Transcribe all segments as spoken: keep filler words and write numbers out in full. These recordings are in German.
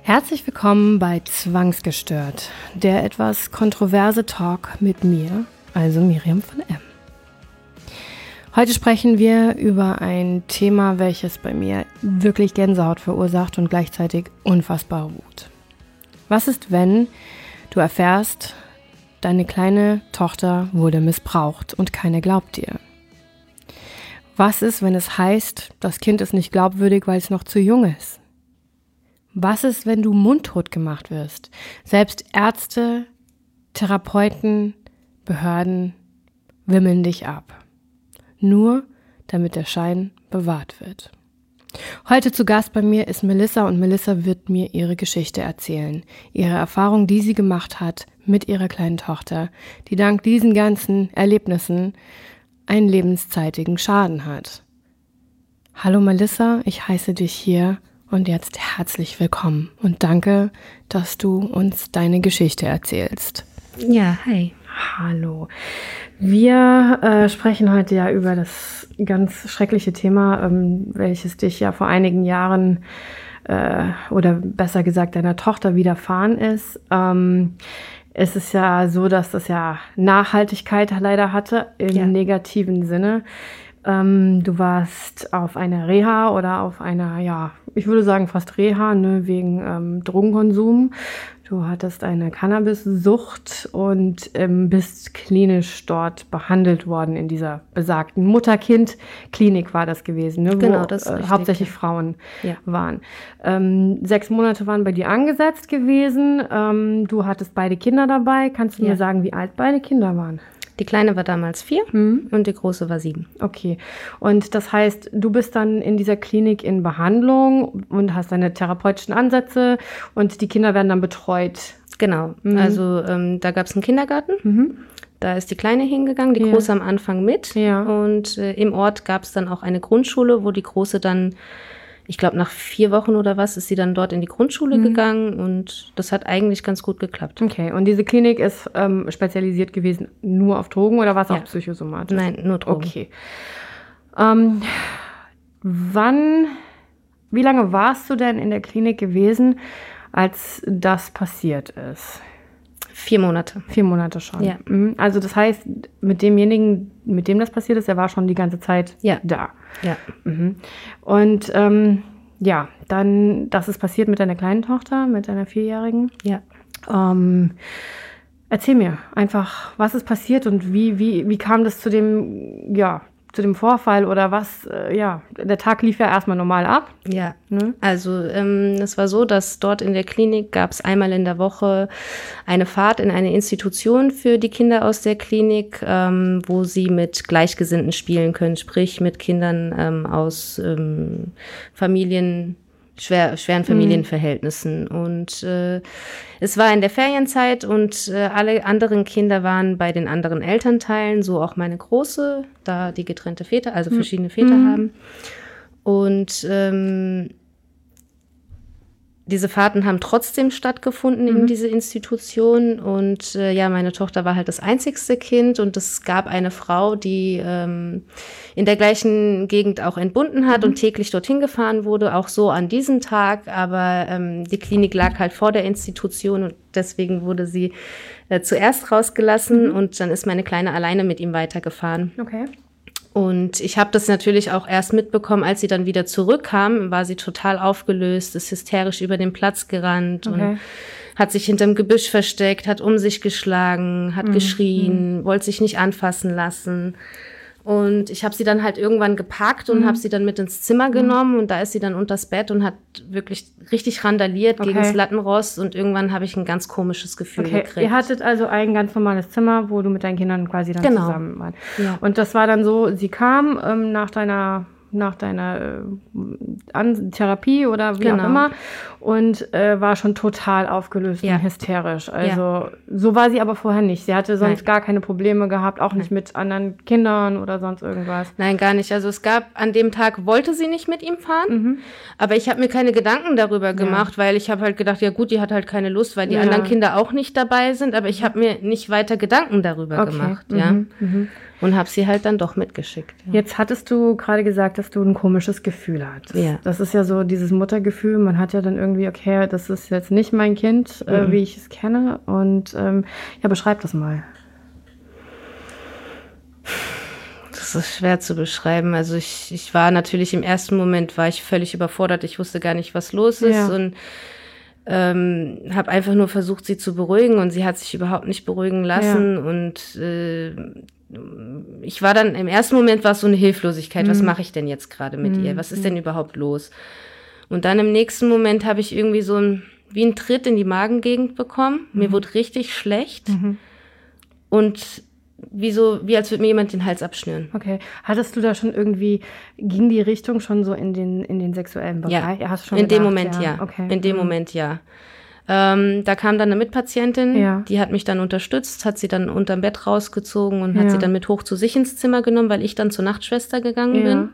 Herzlich willkommen bei Zwangsgestört, der etwas kontroverse Talk mit mir, also Miriam von M. Heute sprechen wir über ein Thema, welches bei mir wirklich Gänsehaut verursacht und gleichzeitig unfassbare Wut. Was ist, wenn du erfährst, deine kleine Tochter wurde missbraucht und keiner glaubt dir? Was ist, wenn es heißt, das Kind ist nicht glaubwürdig, weil es noch zu jung ist? Was ist, wenn du mundtot gemacht wirst? Selbst Ärzte, Therapeuten, Behörden wimmeln dich ab. Nur damit der Schein bewahrt wird. Heute zu Gast bei mir ist Melissa und Melissa wird mir ihre Geschichte erzählen. Ihre Erfahrung, die sie gemacht hat mit ihrer kleinen Tochter, die dank diesen ganzen Erlebnissen einen lebenszeitigen Schaden hat. Hallo Melissa, ich heiße dich hier. Und jetzt herzlich willkommen und danke, dass du uns deine Geschichte erzählst. Ja, hi. Hallo. Wir äh, sprechen heute ja über das ganz schreckliche Thema, ähm, welches dich ja vor einigen Jahren äh, oder besser gesagt deiner Tochter widerfahren ist. Ähm, es ist ja so, dass das ja Nachhaltigkeit leider hatte im ja. negativen Sinne. Ähm, du warst auf einer Reha oder auf einer, ja, ich würde sagen fast Reha, ne, wegen ähm, Drogenkonsum. Du hattest eine Cannabissucht und ähm, bist klinisch dort behandelt worden in dieser besagten Mutter-Kind-Klinik war das gewesen, ne, genau, wo das ist äh, richtig, hauptsächlich ja. Frauen ja. waren. Ähm, sechs Monate waren bei dir angesetzt gewesen. Ähm, du hattest beide Kinder dabei. Kannst du ja. mir sagen, wie alt beide Kinder waren? Die Kleine war damals vier mhm. und die Große war sieben. Okay. Und das heißt, du bist dann in dieser Klinik in Behandlung und hast deine therapeutischen Ansätze und die Kinder werden dann betreut. Genau. Mhm. Also ähm, da gab es einen Kindergarten. Mhm. Da ist die Kleine hingegangen, die ja. Große am Anfang mit. Ja. Und äh, im Ort gab es dann auch eine Grundschule, wo die Große dann, ich glaube, nach vier Wochen oder was, ist sie dann dort in die Grundschule mhm. gegangen und das hat eigentlich ganz gut geklappt. Okay, und diese Klinik ist ähm, spezialisiert gewesen nur auf Drogen oder war es ja. auch psychosomatisch? Nein, nur Drogen. Okay. Ähm, wann, wie lange warst du denn in der Klinik gewesen, als das passiert ist? Vier Monate. Vier Monate schon. Ja. Also das heißt, mit demjenigen, mit dem das passiert ist, der war schon die ganze Zeit ja. da. Ja. Mhm. Und ähm, ja, dann, das ist passiert mit deiner kleinen Tochter, mit deiner Vierjährigen. Ja. Ähm, erzähl mir einfach, was ist passiert und wie, wie, wie kam das zu dem, ja, zu dem Vorfall oder was, äh, ja, der Tag lief ja erstmal normal ab. Ja, ne? Also ähm, es war so, dass dort in der Klinik gab es einmal in der Woche eine Fahrt in eine Institution für die Kinder aus der Klinik, ähm, wo sie mit Gleichgesinnten spielen können, sprich mit Kindern ähm, aus ähm, Familien, schwer, schweren Familienverhältnissen. Mhm. Und äh, es war in der Ferienzeit und äh, alle anderen Kinder waren bei den anderen Elternteilen, so auch meine Große, da die getrennte Väter, also verschiedene Väter mhm. haben. Und ähm, diese Fahrten haben trotzdem stattgefunden mhm. in diese Institution und äh, ja, meine Tochter war halt das einzigste Kind und es gab eine Frau, die ähm, in der gleichen Gegend auch entbunden hat mhm. und täglich dorthin gefahren wurde, auch so an diesem Tag, aber ähm, die Klinik lag halt vor der Institution und deswegen wurde sie äh, zuerst rausgelassen mhm. und dann ist meine Kleine alleine mit ihm weitergefahren. Okay. Und ich habe das natürlich auch erst mitbekommen, als sie dann wieder zurückkam, war sie total aufgelöst, ist hysterisch über den Platz gerannt okay. und hat sich hinterm Gebüsch versteckt, hat um sich geschlagen, hat mhm. geschrien, mhm. wollte sich nicht anfassen lassen. Und ich habe sie dann halt irgendwann gepackt und mhm. habe sie dann mit ins Zimmer genommen und da ist sie dann unters Bett und hat wirklich richtig randaliert okay. gegen das Lattenrost und irgendwann habe ich ein ganz komisches Gefühl okay. gekriegt. Ihr hattet also ein ganz normales Zimmer, wo du mit deinen Kindern quasi dann genau. zusammen warst. Ja. Und das war dann so, sie kam ähm, nach deiner nach deiner äh, An- Therapie oder wie genau. auch immer und äh, war schon total aufgelöst ja. und hysterisch. Also ja. so war sie aber vorher nicht. Sie hatte sonst Nein. gar keine Probleme gehabt, auch Nein. nicht mit anderen Kindern oder sonst irgendwas. Nein, gar nicht. Also es gab, an dem Tag wollte sie nicht mit ihm fahren, mhm. aber ich habe mir keine Gedanken darüber gemacht, ja. weil ich habe halt gedacht, ja gut, die hat halt keine Lust, weil die ja. anderen Kinder auch nicht dabei sind, aber ich habe mir nicht weiter Gedanken darüber okay. gemacht. Mhm. ja. Mhm. Und habe sie halt dann doch mitgeschickt. Ja. Jetzt hattest du gerade gesagt, dass du ein komisches Gefühl hattest. Ja. Das ist ja so dieses Muttergefühl. Man hat ja dann irgendwie, okay, das ist jetzt nicht mein Kind, mhm. äh, wie ich es kenne. Und ähm, ja, beschreib das mal. Das ist schwer zu beschreiben. Also ich, ich war natürlich im ersten Moment, war ich völlig überfordert. Ich wusste gar nicht, was los ist. Ja. Und ähm, habe einfach nur versucht, sie zu beruhigen. Und sie hat sich überhaupt nicht beruhigen lassen. Ja. Und äh, ich war dann, im ersten Moment war es so eine Hilflosigkeit. Mhm. Was mache ich denn jetzt gerade mit mhm. ihr? Was ist denn überhaupt los? Und dann im nächsten Moment habe ich irgendwie so ein, wie einen Tritt in die Magengegend bekommen. Mhm. Mir wurde richtig schlecht. Mhm. Und wie so, wie als würde mir jemand den Hals abschnüren. Okay. Hattest du da schon irgendwie, ging die Richtung schon so in den, in den sexuellen Bereich? Ja, Hast du schon in gedacht, dem Moment ja. ja. Okay. In dem mhm. Moment ja. Ähm, da kam dann eine Mitpatientin, ja. die hat mich dann unterstützt, hat sie dann unterm Bett rausgezogen und hat ja. sie dann mit hoch zu sich ins Zimmer genommen, weil ich dann zur Nachtschwester gegangen ja. bin.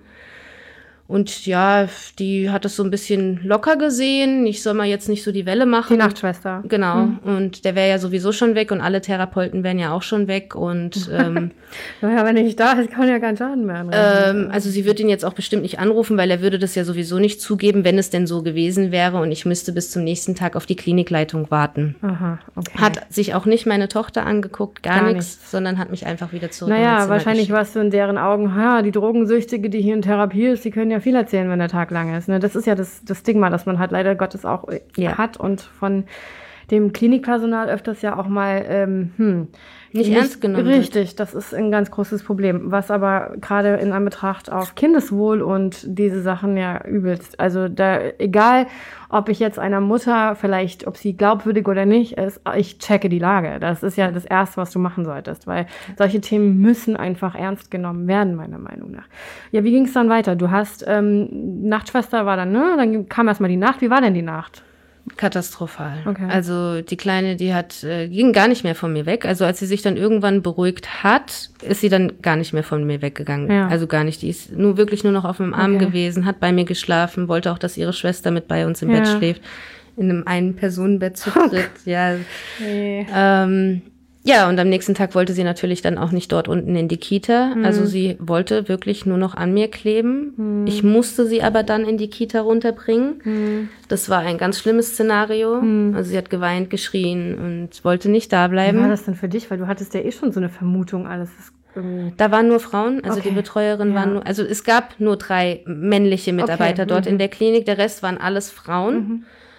Und ja, die hat es so ein bisschen locker gesehen. Ich soll mal jetzt nicht so die Welle machen. Die Nachtschwester. Genau. Mhm. Und der wäre ja sowieso schon weg und alle Therapeuten wären ja auch schon weg. Und ähm, ja, wenn er nicht da ist, kann ja keinen Schaden mehr anrichten. Ähm, also sie wird ihn jetzt auch bestimmt nicht anrufen, weil er würde das ja sowieso nicht zugeben, wenn es denn so gewesen wäre. Und ich müsste bis zum nächsten Tag auf die Klinikleitung warten. Aha, okay. Hat sich auch nicht meine Tochter angeguckt, gar, gar nichts, nichts, sondern hat mich einfach wieder zurück. Naja, wahrscheinlich warst du in deren Augen, ha, die Drogensüchtige, die hier in Therapie ist, die können ja viel erzählen, wenn der Tag lang ist. Ne? Das ist ja das, das Stigma, das man halt leider Gottes auch ja. hat und von dem Klinikpersonal öfters ja auch mal ähm, hm, nicht, nicht ernst genommen Richtig, wird. Das ist ein ganz großes Problem, was aber gerade in Anbetracht auf Kindeswohl und diese Sachen ja übelst. Also da, egal, ob ich jetzt einer Mutter vielleicht, ob sie glaubwürdig oder nicht ist, ich checke die Lage. Das ist ja das Erste, was du machen solltest, weil solche Themen müssen einfach ernst genommen werden, meiner Meinung nach. Ja, wie ging es dann weiter? Du hast, ähm, Nachtschwester war dann, ne? Dann kam erstmal die Nacht. Wie war denn die Nacht? Katastrophal. Okay. Also die Kleine, die hat äh, ging gar nicht mehr von mir weg. Also als sie sich dann irgendwann beruhigt hat, ist sie dann gar nicht mehr von mir weggegangen. Ja. Also gar nicht. Die ist nur wirklich nur noch auf meinem Arm okay. gewesen, hat bei mir geschlafen, wollte auch, dass ihre Schwester mit bei uns im ja. Bett schläft. In einem Ein-Personen-Bett zu dritt. Ja. Nee. Ähm, ja, und am nächsten Tag wollte sie natürlich dann auch nicht dort unten in die Kita. Mhm. Also sie wollte wirklich nur noch an mir kleben. Mhm. Ich musste sie aber dann in die Kita runterbringen. Mhm. Das war ein ganz schlimmes Szenario. Mhm. Also sie hat geweint, geschrien und wollte nicht da bleiben. Wie war das denn für dich? Weil du hattest ja eh schon so eine Vermutung, alles ist irgendwie... Da waren nur Frauen, also okay. die Betreuerin ja. waren nur, also es gab nur drei männliche Mitarbeiter okay. dort mhm. in der Klinik. Der Rest waren alles Frauen. Mhm.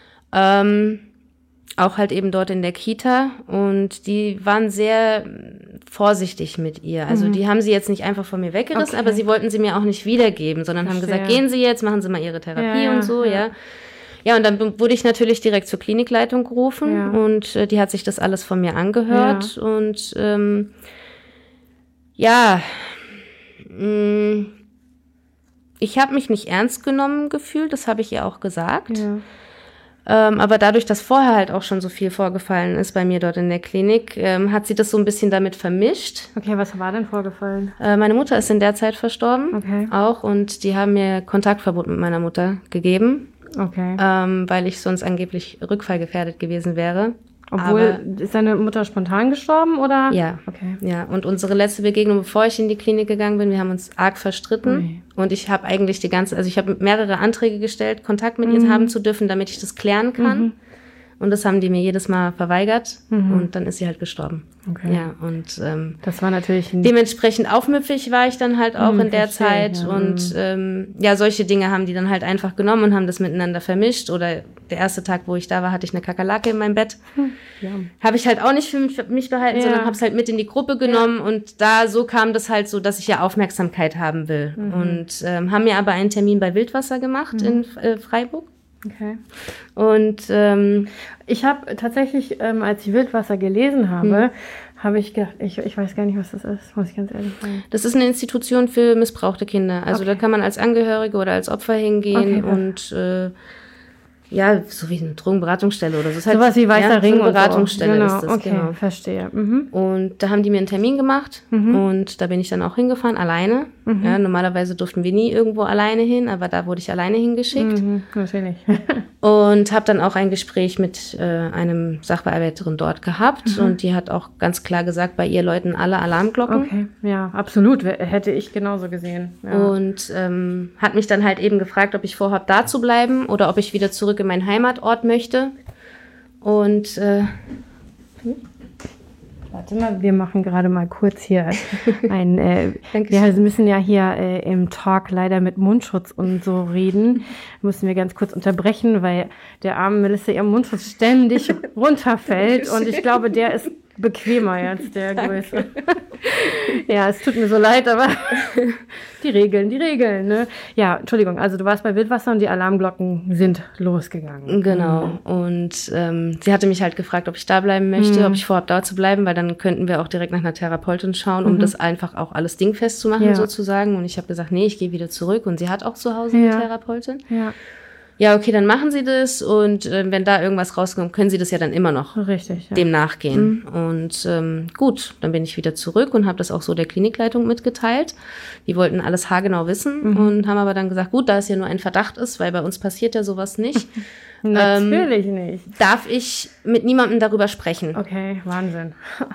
Ähm, auch halt eben dort in der Kita und die waren sehr vorsichtig mit ihr. Also mhm. die haben sie jetzt nicht einfach von mir weggerissen, okay. aber sie wollten sie mir auch nicht wiedergeben, sondern Verstehe. haben gesagt, gehen Sie jetzt, machen Sie mal Ihre Therapie ja, und so, ja. ja. Ja, und dann wurde ich natürlich direkt zur Klinikleitung gerufen ja. und äh, die hat sich das alles von mir angehört ja. und ähm, ja, mh, ich habe mich nicht ernst genommen gefühlt, das habe ich ihr auch gesagt. Ja. Ähm, aber dadurch, dass vorher halt auch schon so viel vorgefallen ist bei mir dort in der Klinik, ähm, hat sie das so ein bisschen damit vermischt. Okay, was war denn vorgefallen? Äh, meine Mutter ist in der Zeit verstorben okay. auch und die haben mir Kontaktverbot mit meiner Mutter gegeben, okay. ähm, weil ich sonst angeblich rückfallgefährdet gewesen wäre. Obwohl, aber, ist deine Mutter spontan gestorben, oder? Ja, okay. ja. Und unsere letzte Begegnung, bevor ich in die Klinik gegangen bin, wir haben uns arg verstritten. Okay. Und ich habe eigentlich die ganze, also ich habe mehrere Anträge gestellt, Kontakt mit mhm. ihr haben zu dürfen, damit ich das klären kann. Mhm. Und das haben die mir jedes Mal verweigert. Mhm. Und dann ist sie halt gestorben. Okay. Ja, und ähm, das war natürlich dementsprechend aufmüpfig war ich dann halt auch mhm, in der verstehe, Zeit. Ja. Und ähm, ja, solche Dinge haben die dann halt einfach genommen und haben das miteinander vermischt. Oder der erste Tag, wo ich da war, hatte ich eine Kakerlake in meinem Bett. Hm. Ja. Habe ich halt auch nicht für mich, für mich behalten, ja. sondern habe es halt mit in die Gruppe genommen. Ja. Und da so kam das halt so, dass ich ja Aufmerksamkeit haben will. Mhm. Und ähm, haben mir aber einen Termin bei Wildwasser gemacht mhm. in äh, Freiburg. Okay. Und ähm, ich habe tatsächlich, ähm, als ich Wildwasser gelesen habe, hm. habe ich gedacht, ich, ich weiß gar nicht, was das ist, muss ich ganz ehrlich sagen. Das ist eine Institution für missbrauchte Kinder. Also okay. da kann man als Angehörige oder als Opfer hingehen. Okay, und äh, Ja, so wie eine Drogenberatungsstelle oder so. So was wie Weißer ja, Ring so eine und so. Beratungsstelle Genau, ist das, okay, genau. verstehe. Mhm. Und da haben die mir einen Termin gemacht Mhm. und da bin ich dann auch hingefahren, alleine. Mhm. Ja, normalerweise durften wir nie irgendwo alleine hin, aber da wurde ich alleine hingeschickt. Mhm, natürlich. Und habe dann auch ein Gespräch mit äh, einem Sachbearbeiterin dort gehabt Mhm. und die hat auch ganz klar gesagt, bei ihr läuten alle Alarmglocken. Okay, ja, absolut. W- Hätte ich genauso gesehen. Ja. Und ähm, hat mich dann halt eben gefragt, ob ich vorhabe, da zu bleiben oder ob ich wieder zurück in meinen Heimatort möchte. Und äh, Warte mal, wir machen gerade mal kurz hier ein. Äh, Dankeschön. wir müssen ja hier äh, im Talk leider mit Mundschutz und so reden. Müssen wir ganz kurz unterbrechen, weil der armen Melissa ihr Mundschutz ständig runterfällt. Und ich glaube, der ist bequemer jetzt, der Größe. Ja, es tut mir so leid, aber die Regeln, die Regeln, ne? Ja, Entschuldigung, also du warst bei Wildwasser und die Alarmglocken sind losgegangen. genau. Und ähm, sie hatte mich halt gefragt, ob ich da bleiben möchte, Mhm. ob ich vorhabe, da zu bleiben, weil dann könnten wir auch direkt nach einer Therapeutin schauen, um Mhm. das einfach auch alles dingfest zu machen, Ja. sozusagen. Und ich habe gesagt, nee, ich gehe wieder zurück. Und sie hat auch zu Hause Ja. eine Therapeutin. Ja, Ja, okay, dann machen Sie das und äh, wenn da irgendwas rauskommt, können Sie das ja dann immer noch richtig. Ja. dem nachgehen. Und ähm, gut, dann bin ich wieder zurück und habe das auch so der Klinikleitung mitgeteilt. Die wollten alles haargenau wissen Mhm. und haben aber dann gesagt, gut, da es ja nur ein Verdacht ist, weil bei uns passiert ja sowas nicht, Natürlich nicht. darf ich mit niemandem darüber sprechen. Okay, Wahnsinn.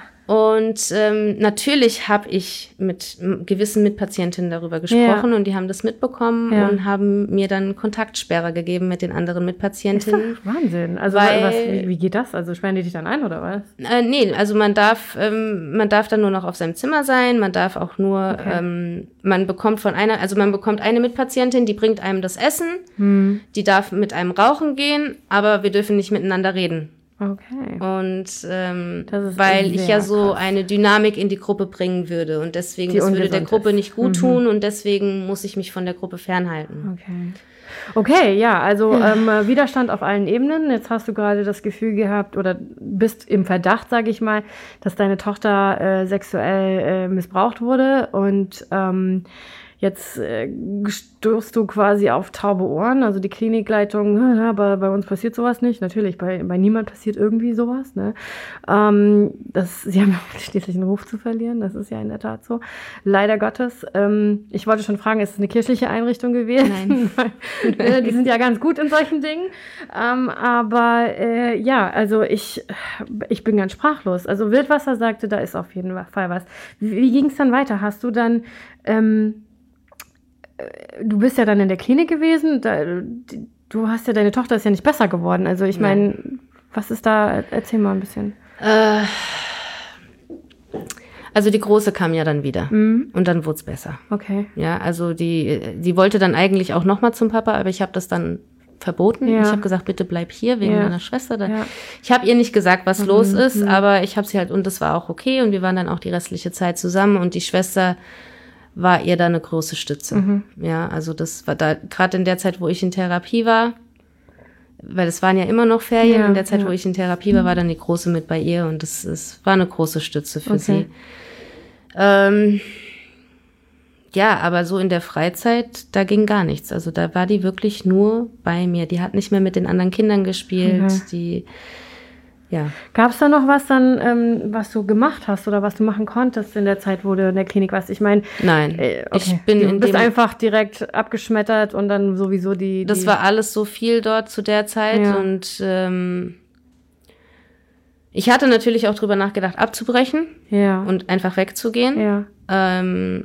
Und ähm, natürlich habe ich mit m- gewissen Mitpatientinnen darüber gesprochen Ja. und die haben das mitbekommen Ja. und haben mir dann Kontaktsperre gegeben mit den anderen Ist Mitpatientinnen. doch Wahnsinn. Also Weil- was, wie, wie geht das? Also sperren die dich dann ein oder was? Äh, nee, also man darf, ähm, man darf dann nur noch auf seinem Zimmer sein, man darf auch nur, Okay. ähm, man bekommt von einer, also man bekommt eine Mitpatientin, die bringt einem das Essen, Hm. die darf mit einem rauchen gehen, aber wir dürfen nicht miteinander reden. Okay. Und ähm, Das ist weil ich sehr ja so krass. eine Dynamik in die Gruppe bringen würde und deswegen, Die das würde der ungesund Gruppe ist. nicht gut Mhm. tun und deswegen muss ich mich von der Gruppe fernhalten. Okay. Okay, ja, also ähm, äh, Widerstand auf allen Ebenen. Jetzt hast du gerade das Gefühl gehabt oder bist im Verdacht, sage ich mal, dass deine Tochter äh, sexuell äh, missbraucht wurde und ähm, jetzt äh, stoßt du quasi auf taube Ohren. Also die Klinikleitung, ja, aber bei uns passiert sowas nicht. Natürlich, bei, bei niemand passiert irgendwie sowas. Ne? Ähm, das, sie haben ja schließlich einen Ruf zu verlieren. Das ist ja in der Tat so. Leider Gottes. Ähm, ich wollte schon fragen, ist es eine kirchliche Einrichtung gewesen? Nein. Weil, äh, die sind ja ganz gut in solchen Dingen. Ähm, aber äh, ja, also ich, ich bin ganz sprachlos. Also Wildwasser sagte, da ist auf jeden Fall was. Wie, wie ging es dann weiter? Hast du dann... Ähm, du bist ja dann in der Klinik gewesen, da, du hast ja, deine Tochter ist ja nicht besser geworden. Also ich meine, was ist da, erzähl mal ein bisschen. Äh, also die Große kam ja dann wieder Mhm. und dann wurde es besser. Okay. Ja, also die, die wollte dann eigentlich auch nochmal zum Papa, aber ich habe das dann verboten. Ja. Ich habe gesagt, bitte bleib hier wegen Ja. meiner Schwester. Da. Ja. Ich habe ihr nicht gesagt, was los ist, mhm. aber ich habe sie halt, und das war auch okay und wir waren dann auch die restliche Zeit zusammen und die Schwester war ihr da eine große Stütze. Mhm. Ja, also das war da, gerade in der Zeit, wo ich in Therapie war, weil es waren ja immer noch Ferien, Ja, in der Zeit, ja. wo ich in Therapie war, war dann die Große mit bei ihr und das, das war eine große Stütze für Okay. sie. Ähm, ja, aber so in der Freizeit, da ging gar nichts. Also da war die wirklich nur bei mir. Die hat nicht mehr mit den anderen Kindern gespielt. Mhm. Die, ja. Gab es da noch was dann, ähm, was du gemacht hast oder was du machen konntest in der Zeit, wo du in der Klinik warst? Ich meine, Nein, äh, okay. ich bin du in bist dem, einfach direkt abgeschmettert und dann sowieso die... das die war alles so viel dort zu der Zeit Ja. und ähm, ich hatte natürlich auch drüber nachgedacht, abzubrechen ja. und einfach wegzugehen. ja. Ähm,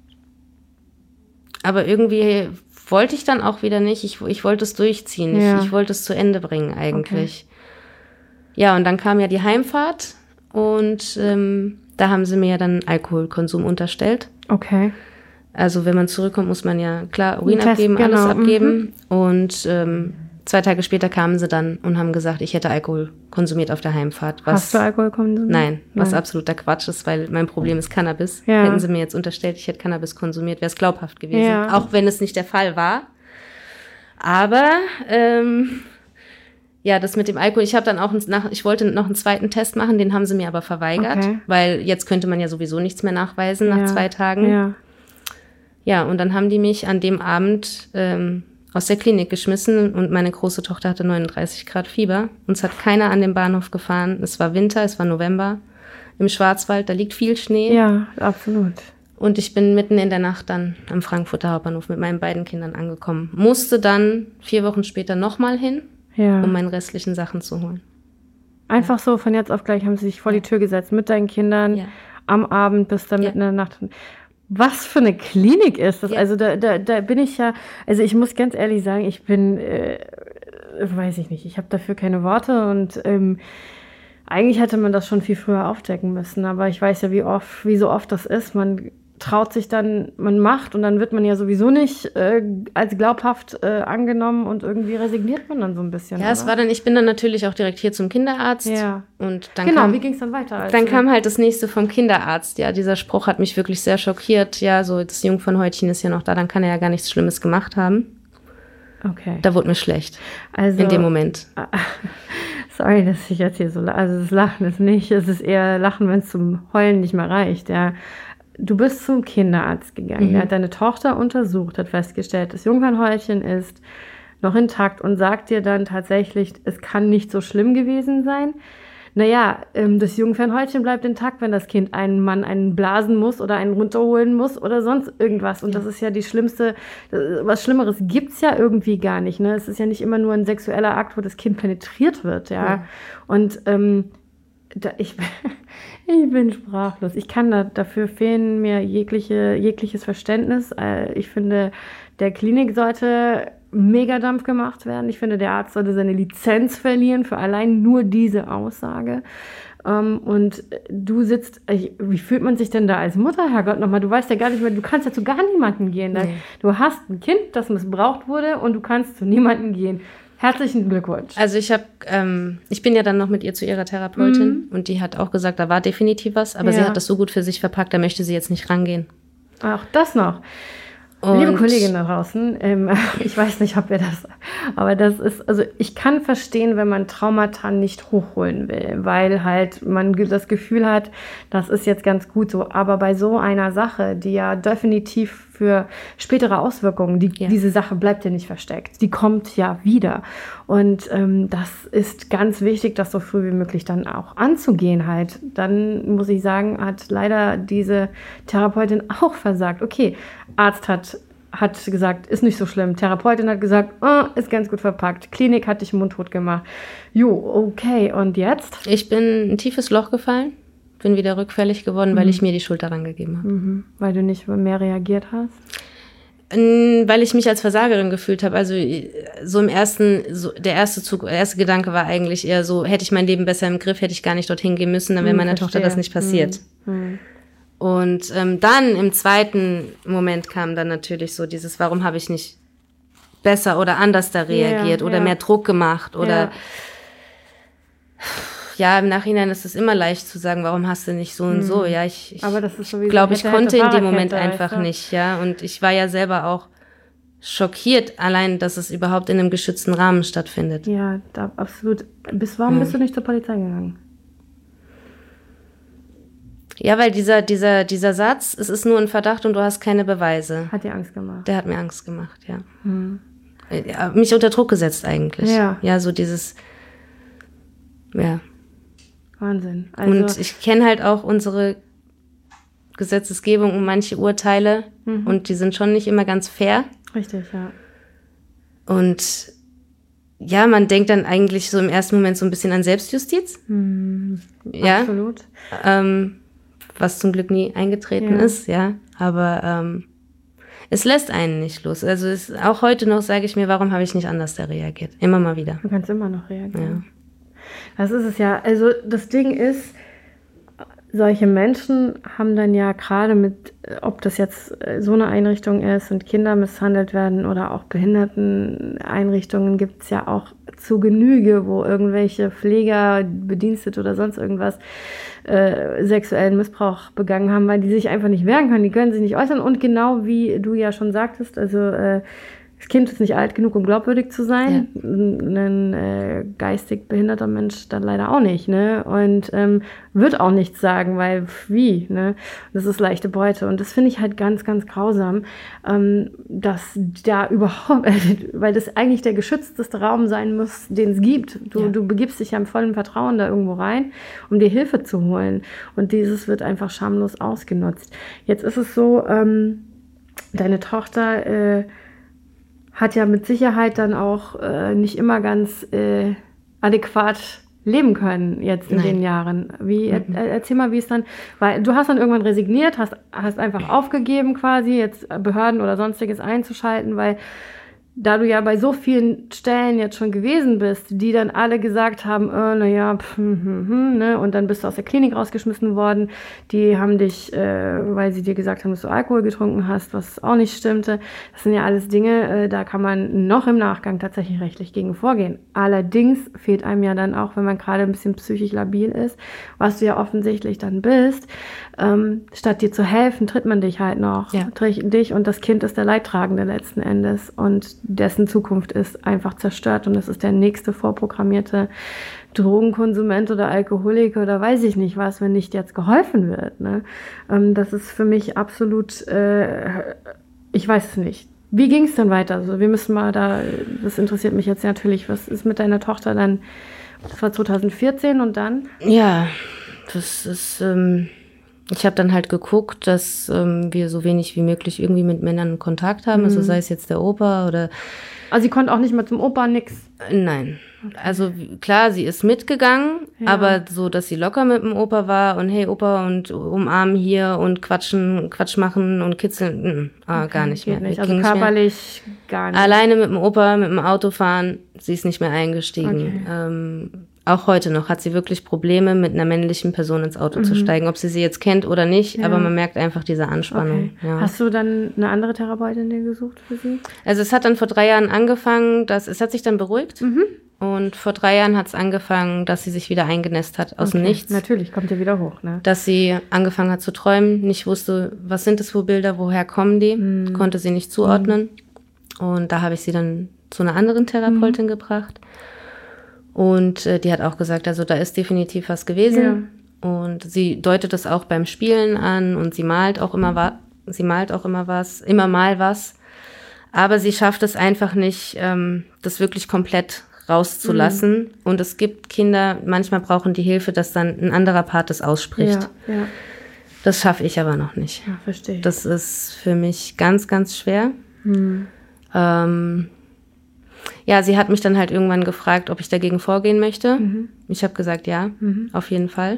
aber irgendwie wollte ich dann auch wieder nicht. Ich, ich wollte es durchziehen. Ja. Ich, ich wollte es zu Ende bringen eigentlich. Ja, und dann kam ja die Heimfahrt und ähm, da haben sie mir ja dann Alkoholkonsum unterstellt. Okay. Also wenn man zurückkommt, muss man ja klar Urin Test, abgeben, alles genau, abgeben. Und ähm, zwei Tage später kamen sie dann und haben gesagt, ich hätte Alkohol konsumiert auf der Heimfahrt. Was, Hast du Alkohol konsumiert? Nein, was Nein. absoluter Quatsch ist, weil mein Problem ist Cannabis. Ja. Hätten sie mir jetzt unterstellt, ich hätte Cannabis konsumiert, wäre es glaubhaft gewesen. Ja. Auch wenn es nicht der Fall war. Aber ähm, ja, das mit dem Alkohol, ich habe dann auch, nach, ich wollte noch einen zweiten Test machen, den haben sie mir aber verweigert, Okay. weil jetzt könnte man ja sowieso nichts mehr nachweisen nach Ja. zwei Tagen. Ja. Ja, und dann haben die mich an dem Abend ähm, aus der Klinik geschmissen und meine große Tochter hatte neununddreißig Grad Fieber. Uns hat keiner an den Bahnhof gefahren. Es war Winter, es war November im Schwarzwald, da liegt viel Schnee. Ja, absolut. Und ich bin mitten in der Nacht dann am Frankfurter Hauptbahnhof mit meinen beiden Kindern angekommen. Musste dann vier Wochen später nochmal hin, ja. um meine restlichen Sachen zu holen. Einfach ja. so, von jetzt auf gleich haben sie sich vor die Tür gesetzt mit deinen Kindern ja. am Abend bis dann ja. mitten in der Nacht. Was für eine Klinik ist das? Ja. Also da, da, da bin ich ja, also ich muss ganz ehrlich sagen, ich bin, äh, weiß ich nicht, ich habe dafür keine Worte und ähm, eigentlich hätte man das schon viel früher aufdecken müssen, aber ich weiß ja, wie oft, wie so oft das ist. Man traut sich dann, man macht und dann wird man ja sowieso nicht äh, als glaubhaft äh, angenommen und irgendwie resigniert man dann so ein bisschen. Ja, oder? Es war dann, ich bin dann natürlich auch direkt hier zum Kinderarzt. Ja. Und dann genau, kam, wie ging es dann weiter? Also? Dann kam halt das nächste vom Kinderarzt. Ja, dieser Spruch hat mich wirklich sehr schockiert. Ja, so das Jungfernhäutchen ist ja noch da, dann kann er ja gar nichts Schlimmes gemacht haben. Okay. Da wurde mir schlecht. Also, in dem Moment. Sorry, dass ich jetzt hier so, also das Lachen ist nicht, es ist eher Lachen, wenn es zum Heulen nicht mehr reicht, ja. Du bist zum Kinderarzt gegangen, mhm. der hat deine Tochter untersucht, hat festgestellt, das Jungfernhäutchen ist noch intakt und sagt dir dann tatsächlich, es kann nicht so schlimm gewesen sein. Naja, das Jungfernhäutchen bleibt intakt, wenn das Kind einen Mann einen blasen muss oder einen runterholen muss oder sonst irgendwas. Und ja. das ist ja die schlimmste, was Schlimmeres gibt's ja irgendwie gar nicht. Ne? Es ist ja nicht immer nur ein sexueller Akt, wo das Kind penetriert wird. Ja. ja. Und ähm, da, ich, ich bin sprachlos. Ich kann da, dafür fehlen mir jegliche, jegliches Verständnis. Ich finde, der Klinik sollte Megadampf gemacht werden. Ich finde, der Arzt sollte seine Lizenz verlieren für allein nur diese Aussage. Um, und du sitzt, ich, wie fühlt man sich denn da als Mutter, Herrgott, nochmal? Du weißt ja gar nicht mehr, du kannst ja zu gar niemandem gehen. Nee. Du hast ein Kind, das missbraucht wurde und du kannst zu niemandem gehen. Herzlichen Glückwunsch. Also ich habe, ähm, ich bin ja dann noch mit ihr zu ihrer Therapeutin mhm. und die hat auch gesagt, da war definitiv was, aber ja. sie hat das so gut für sich verpackt, da möchte sie jetzt nicht rangehen. Ach, das noch. Und liebe Kollegin da draußen, ähm, ich weiß nicht, ob ihr das, aber das ist, also ich kann verstehen, wenn man Traumata nicht hochholen will, weil halt man das Gefühl hat, das ist jetzt ganz gut so, aber bei so einer Sache, die ja definitiv für spätere Auswirkungen, die, ja. diese Sache bleibt ja nicht versteckt, die kommt ja wieder und ähm, das ist ganz wichtig, das so früh wie möglich dann auch anzugehen halt. Dann muss ich sagen, hat leider diese Therapeutin auch versagt. Okay, Arzt hat hat gesagt, ist nicht so schlimm. Therapeutin hat gesagt, oh, ist ganz gut verpackt. Klinik hat dich mundtot gemacht. Jo, okay, und jetzt? Ich bin in ein tiefes Loch gefallen, bin wieder rückfällig geworden, mhm. weil ich mir die Schuld daran gegeben habe. Mhm. Weil du nicht mehr reagiert hast? Weil ich mich als Versagerin gefühlt habe. Also so im ersten, so der erste Zug, der erste Gedanke war eigentlich eher so, hätte ich mein Leben besser im Griff, hätte ich gar nicht dorthin gehen müssen, dann wäre meiner Tochter das nicht passiert. Mhm. Und ähm, dann im zweiten Moment kam dann natürlich so dieses, warum habe ich nicht besser oder anders da reagiert ja, oder ja. mehr Druck gemacht oder ja. ja, im Nachhinein ist es immer leicht zu sagen, warum hast du nicht so und so. Ja, ich, ich, Aber das ist sowieso, ich glaube, ich konnte in dem Moment einfach also. nicht, ja. Und ich war ja selber auch schockiert, allein, dass es überhaupt in einem geschützten Rahmen stattfindet. Ja, da, absolut. Bis warum hm. bist du nicht zur Polizei gegangen? Ja, weil dieser, dieser, dieser Satz, es ist nur ein Verdacht und du hast keine Beweise. Hat dir Angst gemacht? Der hat mir Angst gemacht, ja. Hm. ja mich unter Druck gesetzt eigentlich. Ja. Ja, so dieses, ja. Wahnsinn. Also und ich kenne halt auch unsere Gesetzesgebung und manche Urteile mhm. und die sind schon nicht immer ganz fair. Richtig, ja. Und ja, man denkt dann eigentlich so im ersten Moment so ein bisschen an Selbstjustiz. Mhm. Ja. Absolut. Ähm, was zum Glück nie eingetreten ja. ist, ja. Aber ähm, es lässt einen nicht los. Also es, auch heute noch sage ich mir, warum habe ich nicht anders da reagiert? Immer mal wieder. Du kannst immer noch reagieren. Ja. Das ist es ja. Also das Ding ist, solche Menschen haben dann ja gerade mit, ob das jetzt so eine Einrichtung ist und Kinder misshandelt werden oder auch Behinderteneinrichtungen, gibt es ja auch zu Genüge, wo irgendwelche Pfleger, Bedienstete oder sonst irgendwas äh, sexuellen Missbrauch begangen haben, weil die sich einfach nicht wehren können, die können sich nicht äußern und genau wie du ja schon sagtest, also äh, das Kind ist nicht alt genug, um glaubwürdig zu sein. Ja. Ein äh, geistig behinderter Mensch dann leider auch nicht, ne? Und ähm, wird auch nichts sagen, weil wie, ne? Das ist leichte Beute. Und das finde ich halt ganz, ganz grausam, ähm, dass da überhaupt, weil das eigentlich der geschützteste Raum sein muss, den es gibt. Du, ja. du begibst dich ja im vollen Vertrauen da irgendwo rein, um dir Hilfe zu holen. Und dieses wird einfach schamlos ausgenutzt. Jetzt ist es so, ähm, deine Tochter äh, hat ja mit Sicherheit dann auch äh, nicht immer ganz äh, adäquat leben können jetzt in Nein. den Jahren. Wie, mhm. er, erzähl mal, wie es dann, weil du hast dann irgendwann resigniert, hast, hast einfach aufgegeben quasi, jetzt Behörden oder sonstiges einzuschalten, weil da du ja bei so vielen Stellen jetzt schon gewesen bist, die dann alle gesagt haben, äh, naja, hm, hm, hm, ne? Und dann bist du aus der Klinik rausgeschmissen worden. Die haben dich, äh, weil sie dir gesagt haben, dass du Alkohol getrunken hast, was auch nicht stimmte. Das sind ja alles Dinge, äh, da kann man noch im Nachgang tatsächlich rechtlich gegen vorgehen. Allerdings fehlt einem ja dann auch, wenn man gerade ein bisschen psychisch labil ist, was du ja offensichtlich dann bist, ähm, statt dir zu helfen, tritt man dich halt noch. Ja. Tritt dich und das Kind ist der Leidtragende letzten Endes und dessen Zukunft ist einfach zerstört und das ist der nächste vorprogrammierte Drogenkonsument oder Alkoholiker oder weiß ich nicht was, wenn nicht jetzt geholfen wird. Ne? Ähm, das ist für mich absolut, äh, ich weiß es nicht. Wie ging es denn weiter? Also wir müssen mal da, das interessiert mich jetzt natürlich, was ist mit deiner Tochter dann, das war zwanzig vierzehn und dann? Ja, das ist... Ähm Ich habe dann halt geguckt, dass ähm, wir so wenig wie möglich irgendwie mit Männern Kontakt haben, mhm. also sei es jetzt der Opa oder... Also sie konnte auch nicht mehr zum Opa, nix? Nein. Okay. Also klar, sie ist mitgegangen, ja. aber so, dass sie locker mit dem Opa war und hey Opa und umarmen hier und quatschen, Quatsch machen und kitzeln, ah, okay, gar nicht mehr. Nicht. Also körperlich mehr. Gar nicht. Alleine mit dem Opa, mit dem Auto fahren, sie ist nicht mehr eingestiegen. Okay. Ähm, Auch heute noch hat sie wirklich Probleme, mit einer männlichen Person ins Auto mhm. zu steigen, ob sie sie jetzt kennt oder nicht, ja. aber man merkt einfach diese Anspannung. Okay. Ja. Hast du dann eine andere Therapeutin dir gesucht für sie? Also es hat dann vor drei Jahren angefangen, dass es hat sich dann beruhigt mhm. und vor drei Jahren hat es angefangen, dass sie sich wieder eingenässt hat aus okay. dem Nichts. Natürlich, kommt ja wieder hoch. Ne? Dass sie angefangen hat zu träumen, nicht wusste, was sind das für Bilder, woher kommen die, mhm. konnte sie nicht zuordnen. Mhm. Und da habe ich sie dann zu einer anderen Therapeutin mhm. gebracht. Und äh, die hat auch gesagt, also da ist definitiv was gewesen. Ja. Und sie deutet das auch beim Spielen an und sie malt auch immer was, sie malt auch immer was, immer mal was. Aber sie schafft es einfach nicht, ähm, das wirklich komplett rauszulassen. Mhm. Und es gibt Kinder, manchmal brauchen die Hilfe, dass dann ein anderer Part das ausspricht. Ja, ja. Das schaffe ich aber noch nicht. Ja, verstehe. Das ist für mich ganz, ganz schwer. Mhm. Ähm, Ja, sie hat mich dann halt irgendwann gefragt, ob ich dagegen vorgehen möchte. Mhm. Ich habe gesagt, ja, mhm. auf jeden Fall.